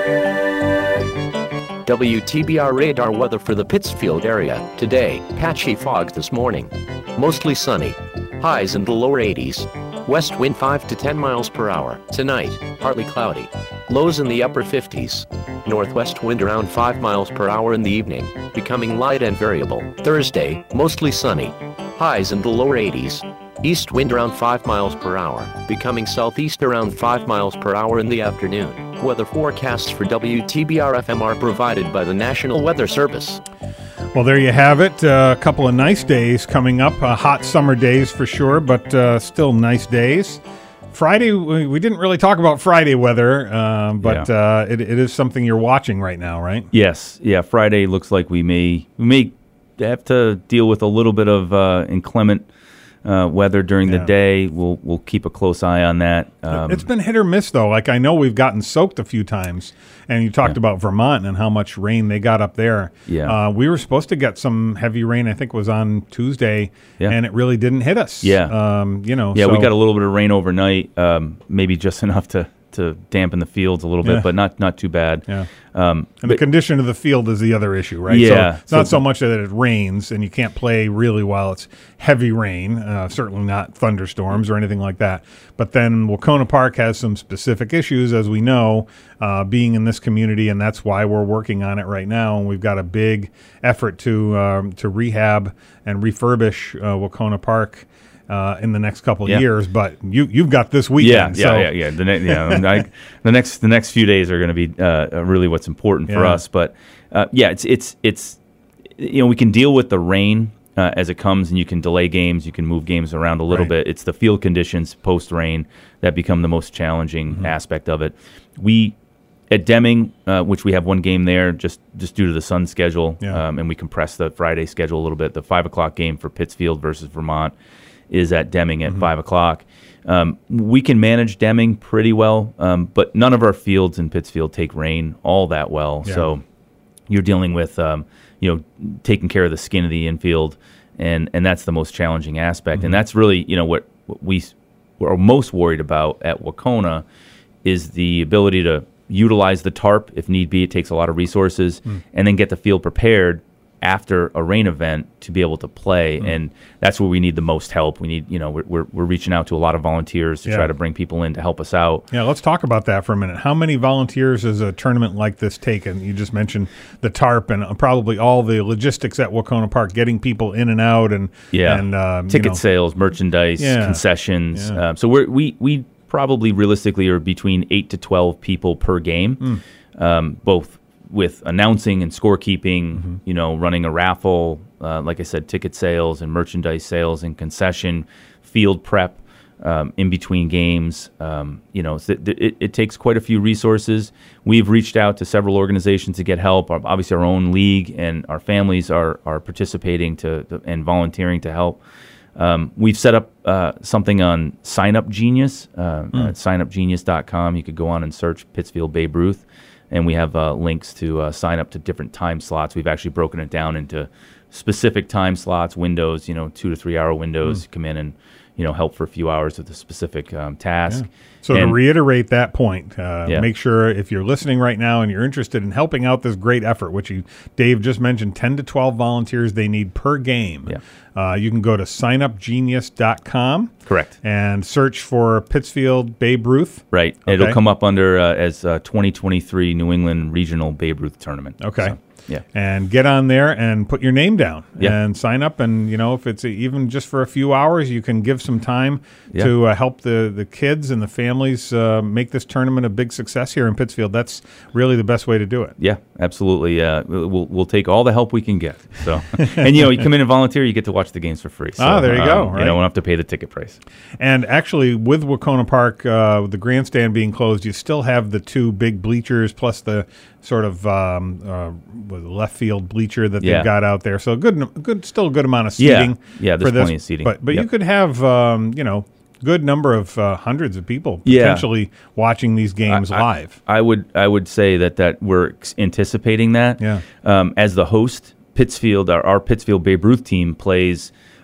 weather. W T B R radar weather for the Pittsfield area. Today, patchy fog this morning. Mostly sunny. Highs in the lower eighties. West wind five to ten miles per hour. Tonight, partly cloudy. Lows in the upper fifties. Northwest wind around five miles per hour in the evening, becoming light and variable. Thursday, mostly sunny. Highs in the lower eighties. East wind around five miles per hour, becoming southeast around five miles per hour in the afternoon. Weather forecasts for W T B R F M are provided by the National Weather Service. Well, there you have it. Uh, a couple of nice days coming up. Uh, hot summer days for sure, but uh, still nice days. Friday, we, we didn't really talk about Friday weather, uh, but Yeah. uh, it, it is something you're watching right now, right? Yes, yeah. Friday looks like we may we may have to deal with a little bit of uh, inclement uh, weather during Yeah. the day. We'll we'll keep a close eye on that. Um, It's been hit or miss, though. Like, I know we've gotten soaked a few times, and you talked about Vermont and how much rain they got up there. Yeah. Uh, we were supposed to get some heavy rain, I think it was on Tuesday, Yeah. and it really didn't hit us. Yeah. Um, you know, yeah, we so- got a little bit of rain overnight, um, maybe just enough to, to dampen the fields a little bit, Yeah. but not not too bad. Yeah. Um, And the condition of the field is the other issue, right? Yeah. So it's not So- so much that it rains and you can't play really while it's heavy rain, uh, certainly not thunderstorms or anything like that. But then Wacona Park has some specific issues, as we know, uh, being in this community, and that's why we're working on it right now. And we've got a big effort to um, to rehab and refurbish uh, Wacona Park Uh, in the next couple of Yeah. years, but you you've got this Yeah, weekend. yeah, so. yeah, yeah. The, ne- yeah I, the next the next few days are going to be uh, really what's important for Yeah. us. But uh, yeah, it's it's it's you know we can deal with the rain uh, as it comes, and you can delay games, you can move games around a little Right. bit. It's the field conditions post rain that become the most challenging Mm-hmm. aspect of it. We at Deming, uh, which we have one game there, just just due to the sun schedule, Yeah. um, and we compress the Friday schedule a little bit. The five o'clock game for Pittsfield versus Vermont is at Deming at Mm-hmm. five o'clock. Um, we can manage Deming pretty well, um, but none of our fields in Pittsfield take rain all that well. Yeah. So you're dealing with, um, you know, taking care of the skin of the infield, and and that's the most challenging aspect. Mm-hmm. And that's really, you know, what, what we s- are most worried about at Wacona is the ability to utilize the tarp if need be. It takes a lot of resources, Mm. and then get the field prepared after a rain event to be able to play, Mm. and that's where we need the most help. We need, you know, we're we're, we're reaching out to a lot of volunteers to Yeah. try to bring people in to help us out. Yeah, let's talk about that for a minute. How many volunteers does a tournament like this take? And you just mentioned the tarp and probably all the logistics at Wacona Park, getting people in and out, and Yeah, and um, ticket you know, sales, merchandise, Yeah. concessions. Yeah. Um, so we're, we we probably realistically are between eight to twelve people per game, Mm. um, both with announcing and scorekeeping. Mm-hmm. You know, running a raffle, uh, like I said, ticket sales and merchandise sales and concession, field prep. Um, in between games, um, you know, so th- it, it takes quite a few resources. We've reached out to several organizations to get help. Our- Obviously, our own league and our families are are participating to, to and volunteering to help. Um, we've set up uh, something on Sign Up Genius, uh, Mm. at sign up genius dot com. You could go on and search Pittsfield Babe Ruth, and we have uh, links to uh, sign up to different time slots. We've actually broken it down into specific time slots, windows, you know, two to three hour windows. Mm. Come in and, you know, help for a few hours with a specific um, task. Yeah. So And- to reiterate that point, uh, Yeah. make sure if you're listening right now and you're interested in helping out this great effort, which you, Dave just mentioned, ten to twelve volunteers they need per game. Yeah. Uh, you can go to sign up genius dot com. Correct. And search for Pittsfield Babe Ruth. Right. Okay. It'll come up under uh, as uh, twenty twenty-three New England Regional Babe Ruth Tournament. Okay. So, yeah. And get on there and put your name down Yeah. and sign up. And, you know, if it's even just for a few hours, you can give some time Yeah. to uh, help the, the kids and the families uh, make this tournament a big success here in Pittsfield. That's really the best way to do it. Yeah, absolutely. Uh, we'll we'll take all the help we can get. So, and you know, you come in and volunteer, you get to watch the games for free. So, Ah, there you go, um, right. You don't have to pay the ticket price. And actually, with Wacona Park, uh, with the grandstand being closed, you still have the two big bleachers plus the sort of um, uh, with the left field bleacher that Yeah. they've got out there. So good, good, still a good amount of Yeah. seating. Yeah, there's for this. plenty of seating. But but Yep. you could have um, you know good number of uh, hundreds of people Yeah. potentially watching these games I- I- live. I would I would say that that we're ex- anticipating that. Yeah. Um, as the host, Pittsfield, our, our Pittsfield Babe Ruth team plays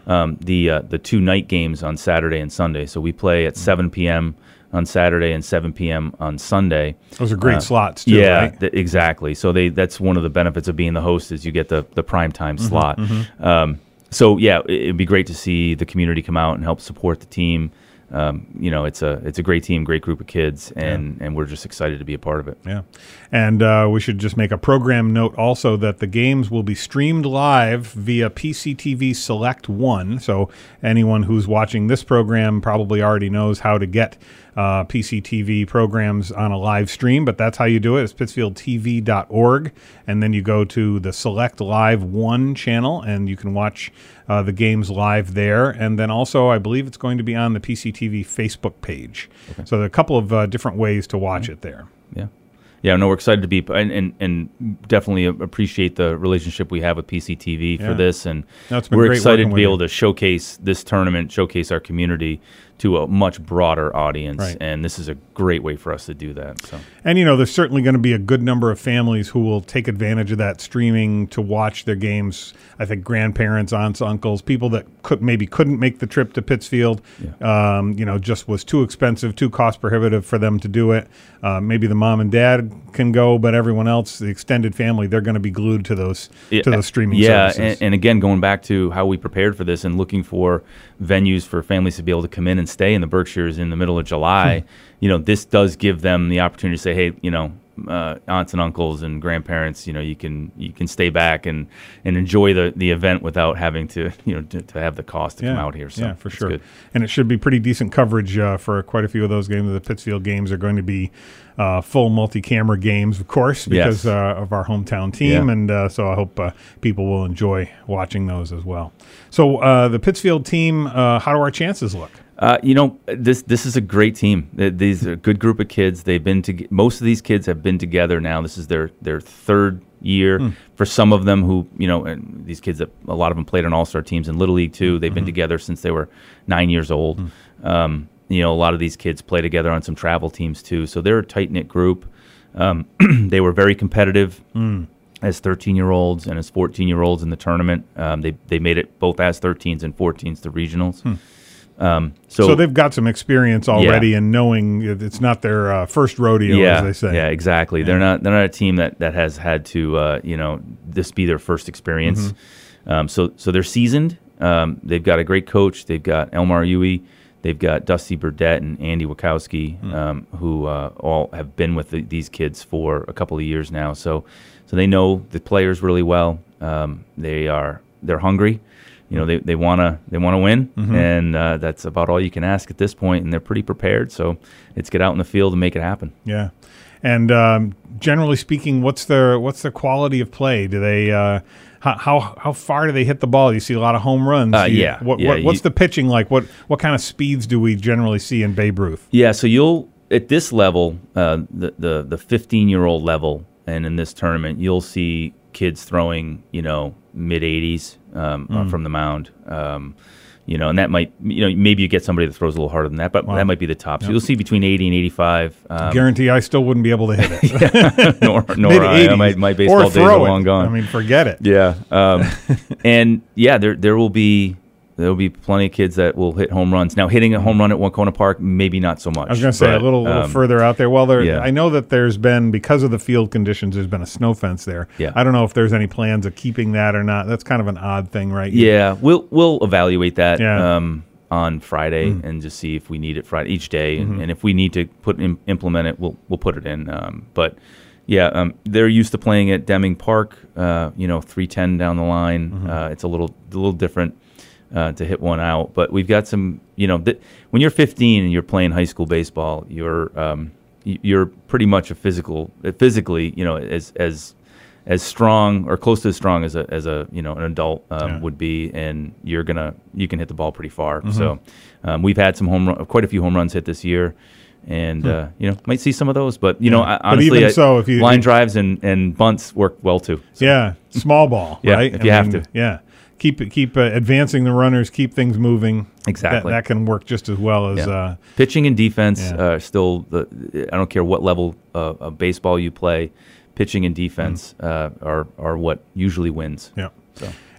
um, the uh, the two night games on Saturday and Sunday. So we play at seven p.m. on Saturday and seven p.m. on Sunday. Those are great uh, slots, too, yeah, right? th- exactly. So they that's one of the benefits of being the host is you get the, the prime time Mm-hmm, slot. mm-hmm. Um, so, yeah, it, it'd be great to see the community come out and help support the team. Um, you know, it's a it's a great team, great group of kids, and, yeah. and we're just excited to be a part of it. Yeah. And uh, we should just make a program note also that the games will be streamed live via P C T V Select one. So anyone who's watching this program probably already knows how to get uh, P C T V programs on a live stream, but that's how you do it. It's pittsfield t v dot org, and then you go to the Select Live one channel, and you can watch uh, the games live there. And then also, I believe it's going to be on the P C T V Facebook page. Okay. So there are a couple of uh, different ways to watch mm-hmm. it there. Yeah. Yeah, no, we're excited to be, and, and, and definitely appreciate the relationship we have with P C T V for yeah. this, and no, it's been we're great excited to be you. able to showcase this tournament, showcase our community to a much broader audience, right. and this is a great way for us to do that. So, and you know, there's certainly going to be a good number of families who will take advantage of that streaming to watch their games. I think grandparents, aunts, uncles, people that could maybe couldn't make the trip to Pittsfield, yeah. um, you know, just was too expensive, too cost prohibitive for them to do it. Uh, maybe the mom and dad can go, but everyone else, the extended family, they're going to be glued to those yeah, to those streaming yeah, services. And, and again, going back to how we prepared for this and looking for venues for families to be able to come in and stay in the Berkshires in the middle of July, hmm. you know, this does give them the opportunity to say, hey, you know, uh, aunts and uncles and grandparents, you know, you can you can stay back and, and enjoy the, the event without having to, you know, to, to have the cost to yeah, come out here. So yeah, for sure. Good. And it should be pretty decent coverage uh, for quite a few of those games. The Pittsfield games are going to be uh, full multi-camera games, of course, because yes. uh, of our hometown team. Yeah. And uh, so I hope uh, people will enjoy watching those as well. So uh, the Pittsfield team, uh, how do our chances look? Uh, you know, this this is a great team. These are a good group of kids. They've been to most of these kids have been together now. This is their their third year. Hmm. For some of them who, you know, and these kids, a lot of them played on all-star teams in Little League too. They've mm-hmm. been together since they were nine years old. Hmm. Um, you know, a lot of these kids play together on some travel teams too. So they're a tight-knit group. Um, they were very competitive. Hmm. As thirteen-year-olds and as fourteen-year-olds in the tournament. Um, they they made it both as thirteens and fourteens to regionals. Hmm. Um, so, so they've got some experience already yeah. in knowing it's not their uh, first rodeo, yeah, as they say. Yeah, exactly. Yeah. They're not they're not a team that, that has had to uh, you know this be their first experience. Mm-hmm. Um, so so they're seasoned. Um, they've got a great coach. They've got Elmar Uwe. They've got Dusty Burdett and Andy Wachowski, mm-hmm. um, who uh, all have been with the, these kids for a couple of years now. So so they know the players really well. Um, they are they're hungry. You know, they they want to they want to win, mm-hmm. and uh, that's about all you can ask at this point, and they're pretty prepared. So it's get out in the field and make it happen. Yeah, and um, generally speaking, what's their what's their quality of play? Do they uh, how, how how far do they hit the ball? You see a lot of home runs. Uh, you, yeah, what, yeah. What, what's you, the pitching like? What what kind of speeds do we generally see in Babe Ruth? Yeah, so you'll at this level, uh, the the the fifteen year old level, and in this tournament, you'll see kids throwing, you know, mid eighties um, mm. from the mound. Um, you know, and that might, you know, maybe you get somebody that throws a little harder than that, but wow. that might be the top. So yep. you'll see between eighty and eighty-five. Um, I guarantee I still wouldn't be able to hit it. yeah, nor nor I. My, my baseball days are long gone. I mean, forget it. Yeah. Um, and, yeah, there there will be there will be plenty of kids that will hit home runs. Now, hitting a home run at Waukona Park, maybe not so much. I was going to say but, a little, little um, further out there. Well, there, yeah. I know that there's been, because of the field conditions, there's been a snow fence there. Yeah. I don't know if there's any plans of keeping that or not. That's kind of an odd thing, right? Yeah, we'll we'll evaluate that yeah. um, on Friday mm. and just see if we need it Friday each day, mm-hmm. and, and if we need to put in, implement it, we'll we'll put it in. Um, but yeah, um, they're used to playing at Deming Park. Uh, you know, three ten down the line. Mm-hmm. Uh, it's a little a little different. Uh, to hit one out, but we've got some. You know, th- when you're fifteen and you're playing high school baseball, you're um, you're pretty much a physical, physically, you know, as as as strong or close to as strong as a as a you know an adult um, yeah. would be, and you're gonna you can hit the ball pretty far. Mm-hmm. So um, we've had some home run, quite a few home runs hit this year. And, hmm. uh, you know, might see some of those. But, you yeah. know, I, honestly, but even so, if you, line drives and, and bunts work well, too. So. Yeah, small ball, yeah, right? if I you mean, have to. Yeah. Keep keep uh, advancing the runners, keep things moving. Exactly. That, that can work just as well as... Yeah. Uh, pitching and defense yeah. uh, still, the, I don't care what level uh, of baseball you play, pitching and defense mm. uh, are, are what usually wins. Yeah. So.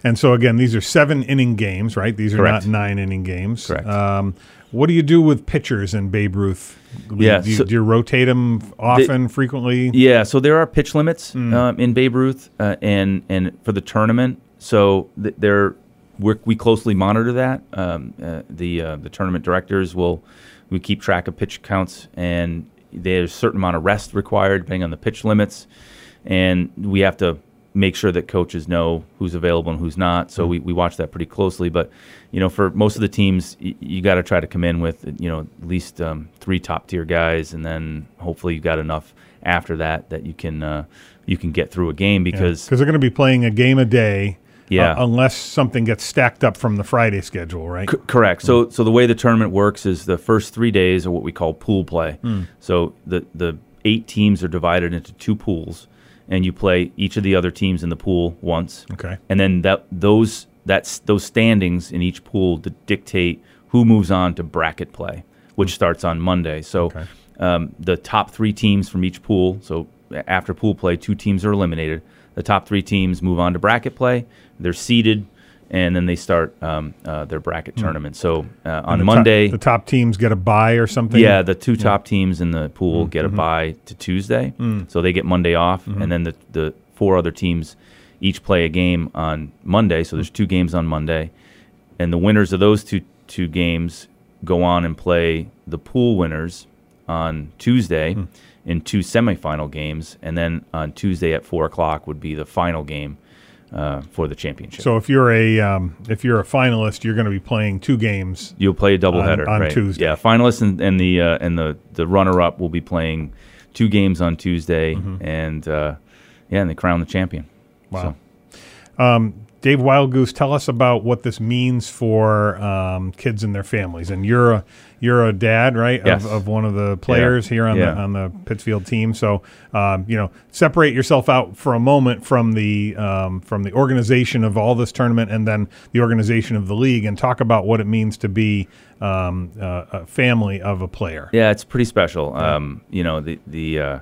And so, again, these are seven-inning games, right? These are Correct. not nine-inning games. Correct. Um, what do you do with pitchers in Babe Ruth? Yeah, do you, so do you rotate them often, they, frequently? Yeah, so there are pitch limits Mm. um, in Babe Ruth uh, and and for the tournament. So th- there, we're, we closely monitor that. Um, uh, the uh, the tournament directors will we keep track of pitch counts, and there's a certain amount of rest required depending on the pitch limits, and we have to make sure that coaches know who's available and who's not. So mm. we, we watch that pretty closely. But, you know, for most of the teams, y- you got to try to come in with, you know, at least um, three top-tier guys, and then hopefully you got enough after that that you can uh, you can get through a game because yeah, they're going to be playing a game a day yeah. uh, unless something gets stacked up from the Friday schedule, right? C- correct. Mm. So so the way the tournament works is the first three days are what we call pool play. Mm. So the, the eight teams are divided into two pools, and you play each of the other teams in the pool once. Okay. And then that those that's those standings in each pool to dictate who moves on to bracket play, which mm. starts on Monday. So okay. um, the top three teams from each pool, so after pool play, two teams are eliminated. The top three teams move on to bracket play. They're seeded, and then they start um, uh, their bracket mm. tournament. So uh, on the Monday... Top, the top teams get a bye or something? Yeah, the two top yeah. teams in the pool mm. get a mm-hmm. bye to Tuesday. Mm. So they get Monday off, mm-hmm. and then the, the four other teams each play a game on Monday. So there's two games on Monday. And the winners of those two two games go on and play the pool winners on Tuesday mm. in two semifinal games. And then on Tuesday at four o'clock would be the final game uh, for the championship. So if you're a um, if you're a finalist, you're going to be playing two games. You'll play a doubleheader on, on right? Tuesday. Yeah, finalists and, and the uh, and the, the runner-up will be playing two games on Tuesday, mm-hmm. and uh, yeah, and they crown the champion. Wow. So. Um, Dave Wildgoose, tell us about what this means for um, kids and their families. And you're a you're a dad, right? Yes. Of, of one of the players yeah. here on yeah. the on the Pittsfield team. So um, you know, separate yourself out for a moment from the um, from the organization of all this tournament, and then the organization of the league, and talk about what it means to be um, uh, a family of a player. Yeah, it's pretty special. Yeah. Um, you know, the the uh,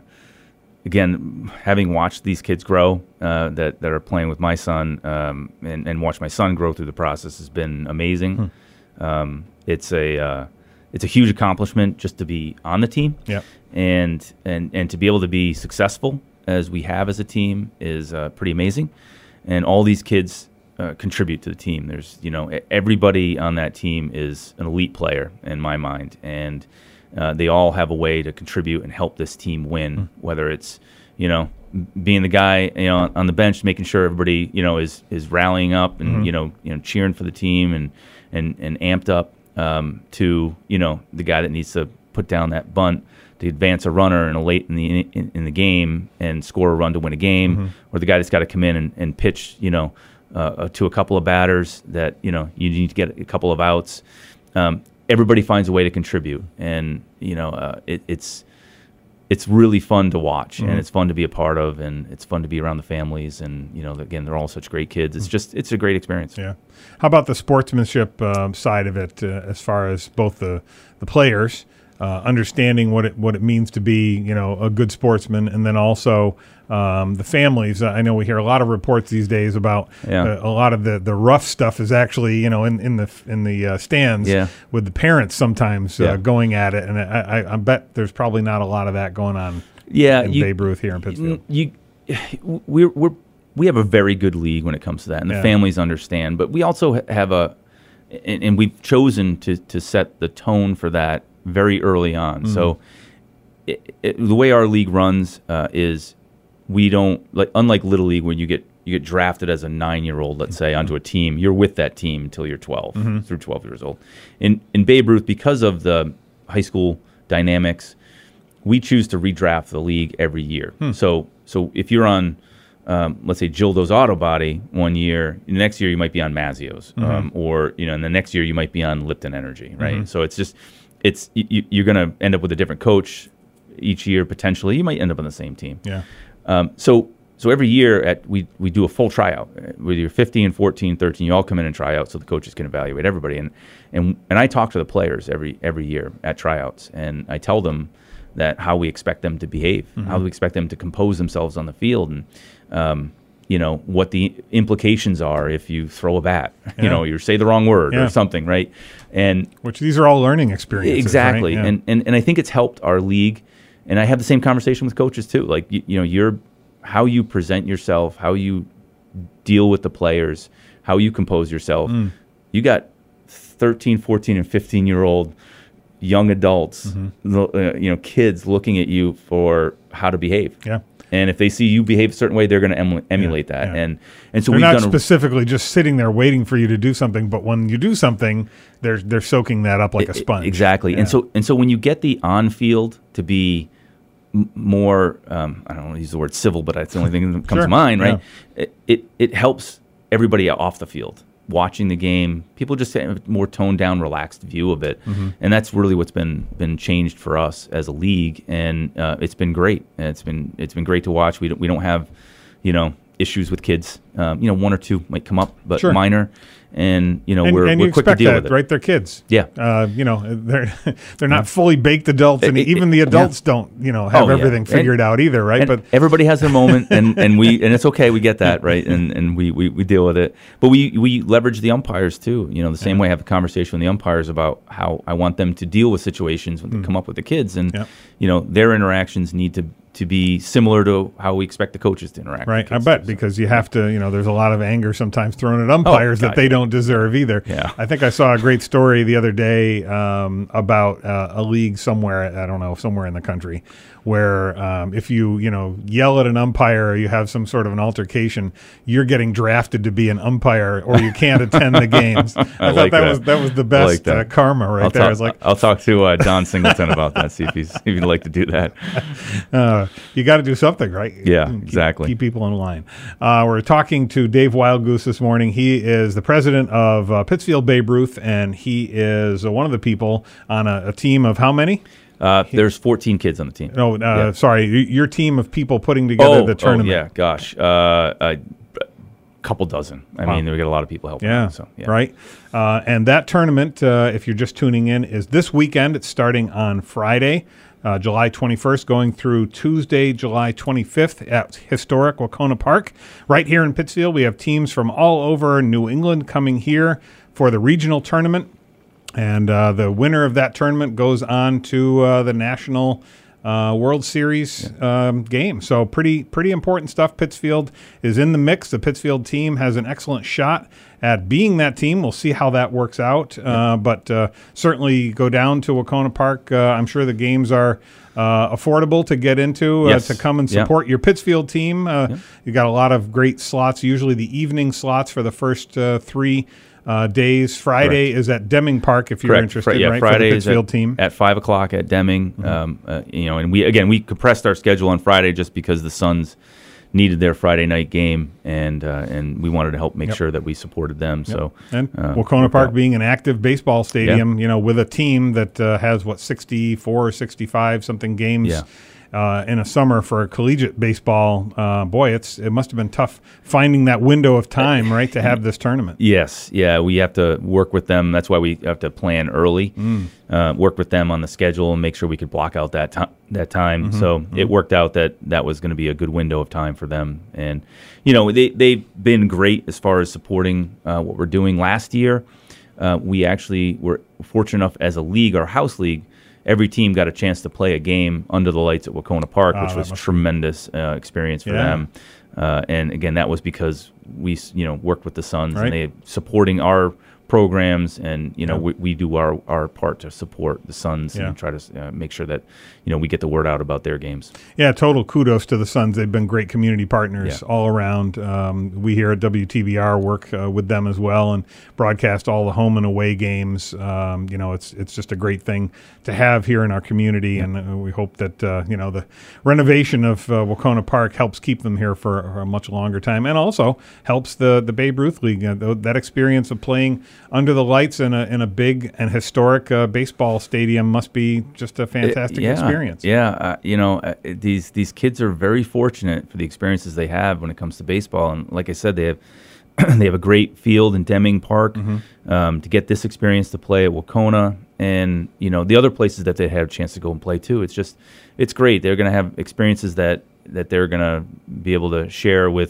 again, having watched these kids grow uh, that that are playing with my son, um, and and watch my son grow through the process has been amazing. Hmm. Um, it's a uh, it's a huge accomplishment just to be on the team, yeah, and and and to be able to be successful as we have as a team is uh, pretty amazing. And all these kids uh, contribute to the team. There's you know everybody on that team is an elite player in my mind, and Uh, they all have a way to contribute and help this team win, mm. whether it's, you know, being the guy, you know, on the bench, making sure everybody, you know, is, is rallying up and, mm-hmm. you know, you know, cheering for the team and, and, and amped up, um, to, you know, the guy that needs to put down that bunt to advance a runner in a late in the, in, in the game and score a run to win a game, mm-hmm. or the guy that's got to come in and, and pitch, you know, uh, to a couple of batters that, you know, you need to get a couple of outs. Um, Everybody finds a way to contribute, and you know uh, it, it's it's really fun to watch, mm-hmm. and it's fun to be a part of, and it's fun to be around the families, and you know again they're all such great kids. It's just it's a great experience. Yeah. How about the sportsmanship um, side of it, uh, as far as both the the players uh, understanding what it what it means to be you know a good sportsman, and then also um, the families? I know we hear a lot of reports these days about yeah. uh, a lot of the, the rough stuff is actually you know in, in the in the uh, stands yeah. with the parents sometimes uh, yeah. going at it, and I, I, I bet there's probably not a lot of that going on. Yeah, in you, Babe Ruth here in Pittsfield. You, we're we're we have a very good league when it comes to that, and the yeah. families understand. But we also have a, and, and we've chosen to to set the tone for that very early on. Mm-hmm. So it, it, the way our league runs uh, is we don't like unlike Little League where you get you get drafted as a nine year old, let's say, onto a team. You're with that team until you're twelve mm-hmm. through twelve years old. In in Babe Ruth, because of the high school dynamics, we choose to redraft the league every year. Hmm. So so if you're on, um, let's say, Gildo's Auto Body one year, the next year you might be on Mazio's, mm-hmm. um, or you know, and the next year you might be on Lipton Energy, right? Mm-hmm. So it's just it's you, you're going to end up with a different coach each year potentially. You might end up on the same team. Yeah. Um, so so every year at we we do a full tryout. Whether you're fifteen, fourteen, thirteen, you all come in and try out so the coaches can evaluate everybody. And and and I talk to the players every every year at tryouts, and I tell them that how we expect them to behave, mm-hmm. how we expect them to compose themselves on the field. And um, you know, what the implications are if you throw a bat, Yeah. you know, you say the wrong word Yeah. or something, right? And which these are all learning experiences. exactly, right? Yeah. and, and and I think it's helped our league. And I have the same conversation with coaches too. Like you, you know, you're how you present yourself, how you deal with the players, how you compose yourself. Mm. You got thirteen, fourteen, and fifteen year old young adults, Mm-hmm. uh, you know, kids looking at you for how to behave. Yeah. And if they see you behave a certain way, they're going to em- emulate Yeah, that. yeah. And and so they're we've not done a, specifically just sitting there waiting for you to do something, but when you do something, they're they're soaking that up like a sponge. exactly. Yeah. And so and so when you get the on field to be m- more, um, I don't want to use the word civil, but that's the only thing that comes Sure. to mind, right? Yeah. It, it it helps everybody off the field watching the game. People just have a more toned down, relaxed view of it, Mm-hmm. and that's really what's been been changed for us as a league, and uh, it's been great. And it's been it's been great to watch. We don't, we don't have, you know, issues with kids. Um, you know, one or two might come up, but Sure. minor. And you know and, we're and we're you quick to expect deal that, with it. right? They're kids. Yeah. Uh, you know, they're they're not fully baked adults, and It- it- even the yeah. adults don't, you know, have Oh, yeah. everything figured And- out either, right? and But everybody has their moment, and, and we and it's okay. We get that, right? And and we, we, we deal with it. But we, we leverage the umpires too. You know, the same way I have a conversation with the umpires about how I want them to deal with situations when they come up with the kids, and Yep. you know, their interactions need to to be similar to how we expect the coaches to interact. right, with I kids bet too. because you have to, you know, there's a lot of anger sometimes thrown at umpires that God, they yeah. don't deserve either. Yeah. I think I saw a great story the other day um, about uh, a league somewhere, I don't know, somewhere in the country, where um, if you, you know, yell at an umpire or you have some sort of an altercation, you're getting drafted to be an umpire or you can't attend the games. I, I thought like that, that. was that was the I best like that. uh, karma right I'll there. Talk, It's like, I'll talk to uh, Don Singleton about that. See if he's if he'd like to do that. Uh, you got to do something, right? Yeah, Keep- exactly. Keep people in line. Uh, we're talking to Dave Wildgoose this morning. He is the president of uh, Pittsfield Babe Ruth, and he is uh, one of the people on a, a team of how many? Uh, there's fourteen kids on the team. No, uh, Yeah. sorry, y- your team of people putting together oh, the tournament. Oh, yeah, gosh. Uh, a couple dozen. I Wow. mean, we got a lot of people helping. Yeah, out, so, yeah. right. Uh, and that tournament, uh, if you're just tuning in, is this weekend. It's starting on Friday, uh, July twenty-first, going through Tuesday, July twenty-fifth at historic Wacona Park. Right here in Pittsfield, we have teams from all over New England coming here for the regional tournament. And uh, the winner of that tournament goes on to uh, the national uh, World Series um, game. So pretty pretty important stuff. Pittsfield is in the mix. The Pittsfield team has an excellent shot at being that team. We'll see how that works out. Uh, but uh, certainly go down to Wacona Park. Uh, I'm sure the games are uh, affordable to get into, uh, Yes. to come and Yeah. support your Pittsfield team. Uh, You got a lot of great slots, usually the evening slots for the first uh, three Uh, days. Friday Correct. is at Deming Park if you're Correct. interested, Fri- yeah, right? Friday for the is Pittsfield at, team. at five o'clock at Deming. Um, uh, you know, and we again we compressed our schedule on Friday just because the Suns needed their Friday night game, and uh, and we wanted to help make Yep. sure that we supported them. So And uh, Wacona worked Park out. being an active baseball stadium, you know, with a team that uh, has what sixty-four or sixty-five something games. Yeah. Uh, in a summer for collegiate baseball, uh, boy, it's it must have been tough finding that window of time, right, to have this tournament. Yes, yeah, we have to work with them. That's why we have to plan early, Mm. uh, work with them on the schedule, and make sure we could block out that time. That time, Mhm, so mhm. it worked out that that was going to be a good window of time for them. And you know, they they've been great as far as supporting uh, what we're doing. Last year, uh, we actually were fortunate enough as a league, our house league. Every team got a chance to play a game under the lights at Wacona Park, Oh, which that was must- tremendous uh, experience for Yeah. them. Uh, and again, that was because we, s- you know, worked with the Suns Right. and they supporting our programs, and you know, Yeah. we, we do our, our part to support the Suns Yeah. and try to uh, make sure that you know we get the word out about their games. Yeah, total kudos to the Suns. They've been great community partners Yeah. all around. Um, we here at W T B R work uh, with them as well and broadcast all the home and away games. Um, you know, it's it's just a great thing to have here in our community, and uh, we hope that uh, you know the renovation of uh, Wacona Park helps keep them here for a much longer time, and also helps the the Babe Ruth League. Uh, th- that experience of playing under the lights in a in a big and historic uh, baseball stadium must be just a fantastic yeah, experience. Yeah, uh, you know, uh, these these kids are very fortunate for the experiences they have when it comes to baseball, and like I said, they have they have a great field in Deming Park. Mm-hmm. Um, to get this experience to play at Wacona, and you know the other places that they had a chance to go and play too. It's just it's great. They're going to have experiences that that they're going to be able to share with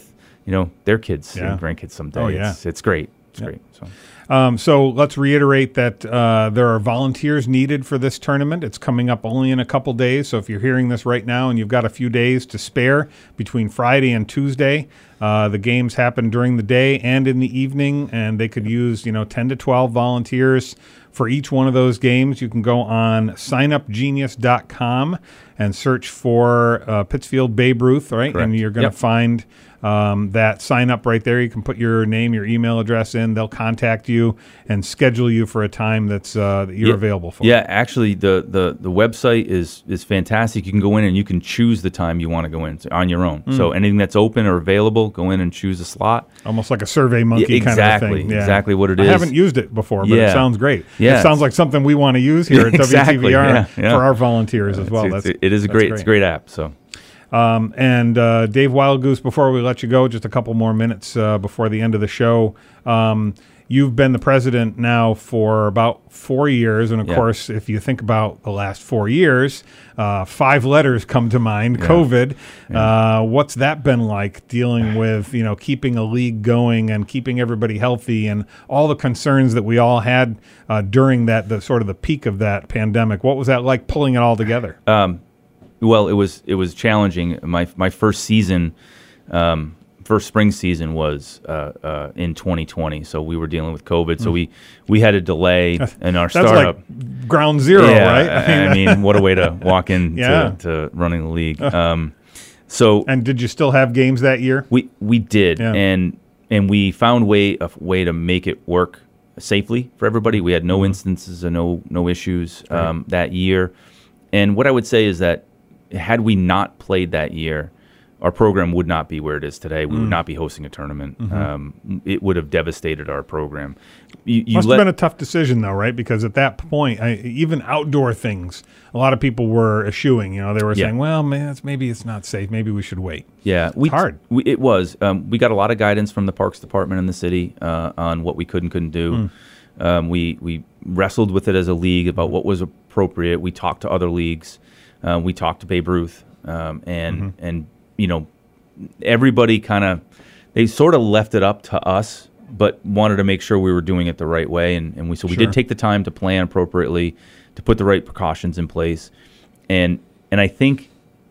you know, their kids Yeah. and grandkids someday. Oh, yeah. It's, it's great. It's Yep. great. So. Um, so let's reiterate that uh, there are volunteers needed for this tournament. It's coming up only in a couple days. So if you're hearing this right now and you've got a few days to spare between Friday and Tuesday, uh, the games happen during the day and in the evening, and they could use, you know, ten to twelve volunteers for each one of those games. You can go on sign up genius dot com and search for uh, Pittsfield Babe Ruth, right? Correct. And you're going to Yep. find um, that sign up right there. You can put your name, your email address in. They'll contact you and schedule you for a time that's uh, that you're Yeah. available for. Yeah, actually, the, the, the website is is fantastic. You can go in and you can choose the time you want to go in on your own. Mm. So anything that's open or available, go in and choose a slot. Almost like a Survey Monkey Yeah, kind exactly, of thing. Yeah. exactly what it I is. haven't used it before, but it Yeah. sounds great. Yeah. It sounds like something we want to use here at Exactly, W T B R yeah, yeah. for our volunteers as It's- well. it's- That's, it is a that's great, it's a great app. So. Um, and uh, Dave Wildgoose, before we let you go, just a couple more minutes uh, before the end of the show. Um, you've been the president now for about four years. And, of Yeah. course, if you think about the last four years, uh, five letters come to mind, Yeah. COVID. Yeah. Uh, what's that been like, dealing with, you know, keeping a league going and keeping everybody healthy and all the concerns that we all had uh, during that, the sort of the peak of that pandemic? What was that like, pulling it all together? Um, well, it was it was challenging. My my first season, um, first spring season was uh, uh, in twenty twenty. So we were dealing with COVID. So Mm. we we had a delay in our That's startup. like ground zero, Yeah, right? I, I mean, what a way to walk into Yeah. to running the league. Um, so and did you still have games that year? We we did, Yeah. and and we found way a way to make it work safely for everybody. We had no Mm-hmm. instances and no no issues Right. um, that year. And what I would say is that had we not played that year, our program would not be where it is today. We Mm. would not be hosting a tournament. Mhm. Um, it would have devastated our program. You, you Must let- have been a tough decision, though, right? Because at that point, I, even outdoor things, a lot of people were eschewing. You know, they were Yeah. saying, "Well, man, it's, maybe it's not safe. Maybe we should wait." Yeah, we, hard. We, it was. Um, we got a lot of guidance from the Parks Department in the city uh, on what we could and couldn't do. Mm. Um, we we wrestled with it as a league about what was appropriate. We talked to other leagues. Uh, we talked to Babe Ruth, um, and Mhm. and you know, everybody kind of they sort of left it up to us, but wanted to make sure we were doing it the right way. And, and we so we Sure. did take the time to plan appropriately, to put the right precautions in place, and and I think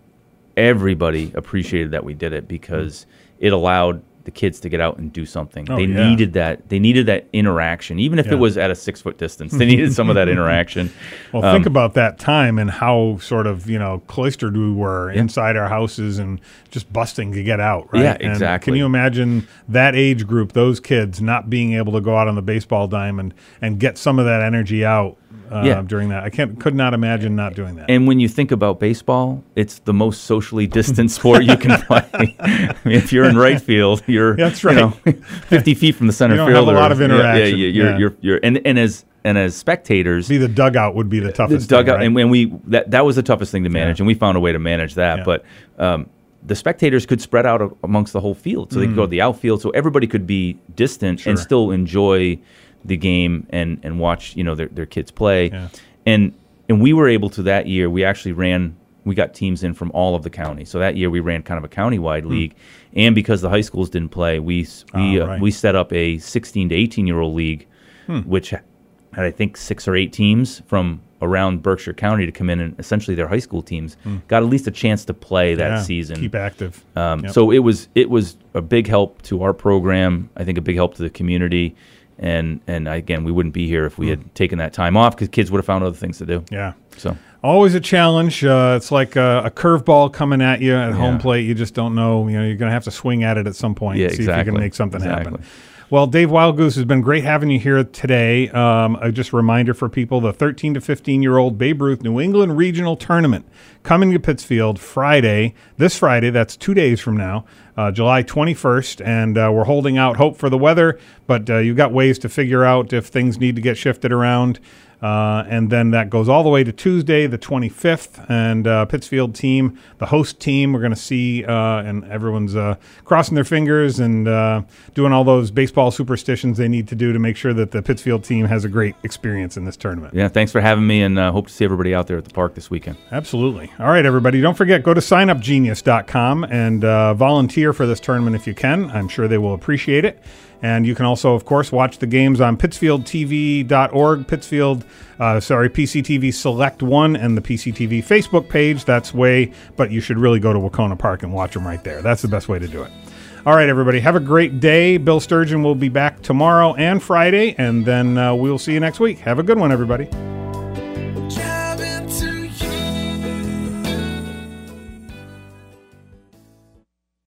everybody appreciated that we did it because it allowed the kids to get out and do something. Oh, they yeah. needed that. They needed that interaction, even if Yeah. it was at a six foot distance. They needed some of that interaction. Well, Um, think about that time and how sort of, you know, cloistered we were Yeah. inside our houses and just busting to get out, right? Yeah, And exactly. can you imagine that age group, those kids, not being able to go out on the baseball diamond and get some of that energy out uh, Yeah. during that? I can't, could not imagine not doing that. And when you think about baseball, it's the most socially distant sport you can play. I mean, if you're in right field, you're That's you right. know, fifty feet from the center You don't fielder. have a lot of Yeah, interaction. Yeah, you're, Yeah. you're, you're, and and as and as spectators, Be the dugout would be the the toughest dugout, thing, right? and when we that that was the toughest thing to manage, Yeah. and we found a way to manage that. Yeah. But um, the spectators could spread out a- amongst the whole field, so they could go to the outfield, so everybody could be distant Sure. and still enjoy the game and and watch you know their their kids play. Yeah. And and we were able to that year. We actually ran. We got teams in from all of the county. So that year we ran kind of a county-wide league, and because the high schools didn't play, we s- we Ah, uh, right. we set up a sixteen to eighteen year old league, Hmm. which had I think six or eight teams from around Berkshire County to come in, and essentially their high school teams Hmm. got at least a chance to play that Yeah, season. keep active. Um, Yep. So it was it was a big help to our program. I think a big help to the community. And and again, we wouldn't be here if we had taken that time off because kids would have found other things to do. Yeah. So Always a challenge. Uh, it's like a, a curveball coming at you at home Yeah. plate. You just don't know. You know, you're going to have to swing at it at some point. Yeah, and see if you exactly. can make something happen. Exactly. Well, Dave Wildgoose, has been great having you here today. Um, uh, just a reminder for people, the thirteen to fifteen-year-old Babe Ruth New England Regional Tournament coming to Pittsfield Friday, this Friday, that's two days from now, uh, July twenty-first, and uh, we're holding out hope for the weather, but uh, you've got ways to figure out if things need to get shifted around. Uh, and then that goes all the way to Tuesday, the twenty-fifth. And uh, Pittsfield team, the host team, we're going to see, uh, and everyone's uh, crossing their fingers and uh, doing all those baseball superstitions they need to do to make sure that the Pittsfield team has a great experience in this tournament. Yeah, thanks for having me, and uh, hope to see everybody out there at the park this weekend. Absolutely. All right, everybody. Don't forget, go to sign up genius dot com and uh, volunteer for this tournament if you can. I'm sure they will appreciate it. And you can also, of course, watch the games on pittsfield t v dot org, Pittsfield, uh, sorry, P C T V Select one, and the P C T V Facebook page. That's way, but you should really go to Wahconah Park and watch them right there. That's the best way to do it. All right, everybody, have a great day. Bill Sturgeon will be back tomorrow and Friday, and then uh, we'll see you next week. Have a good one, everybody.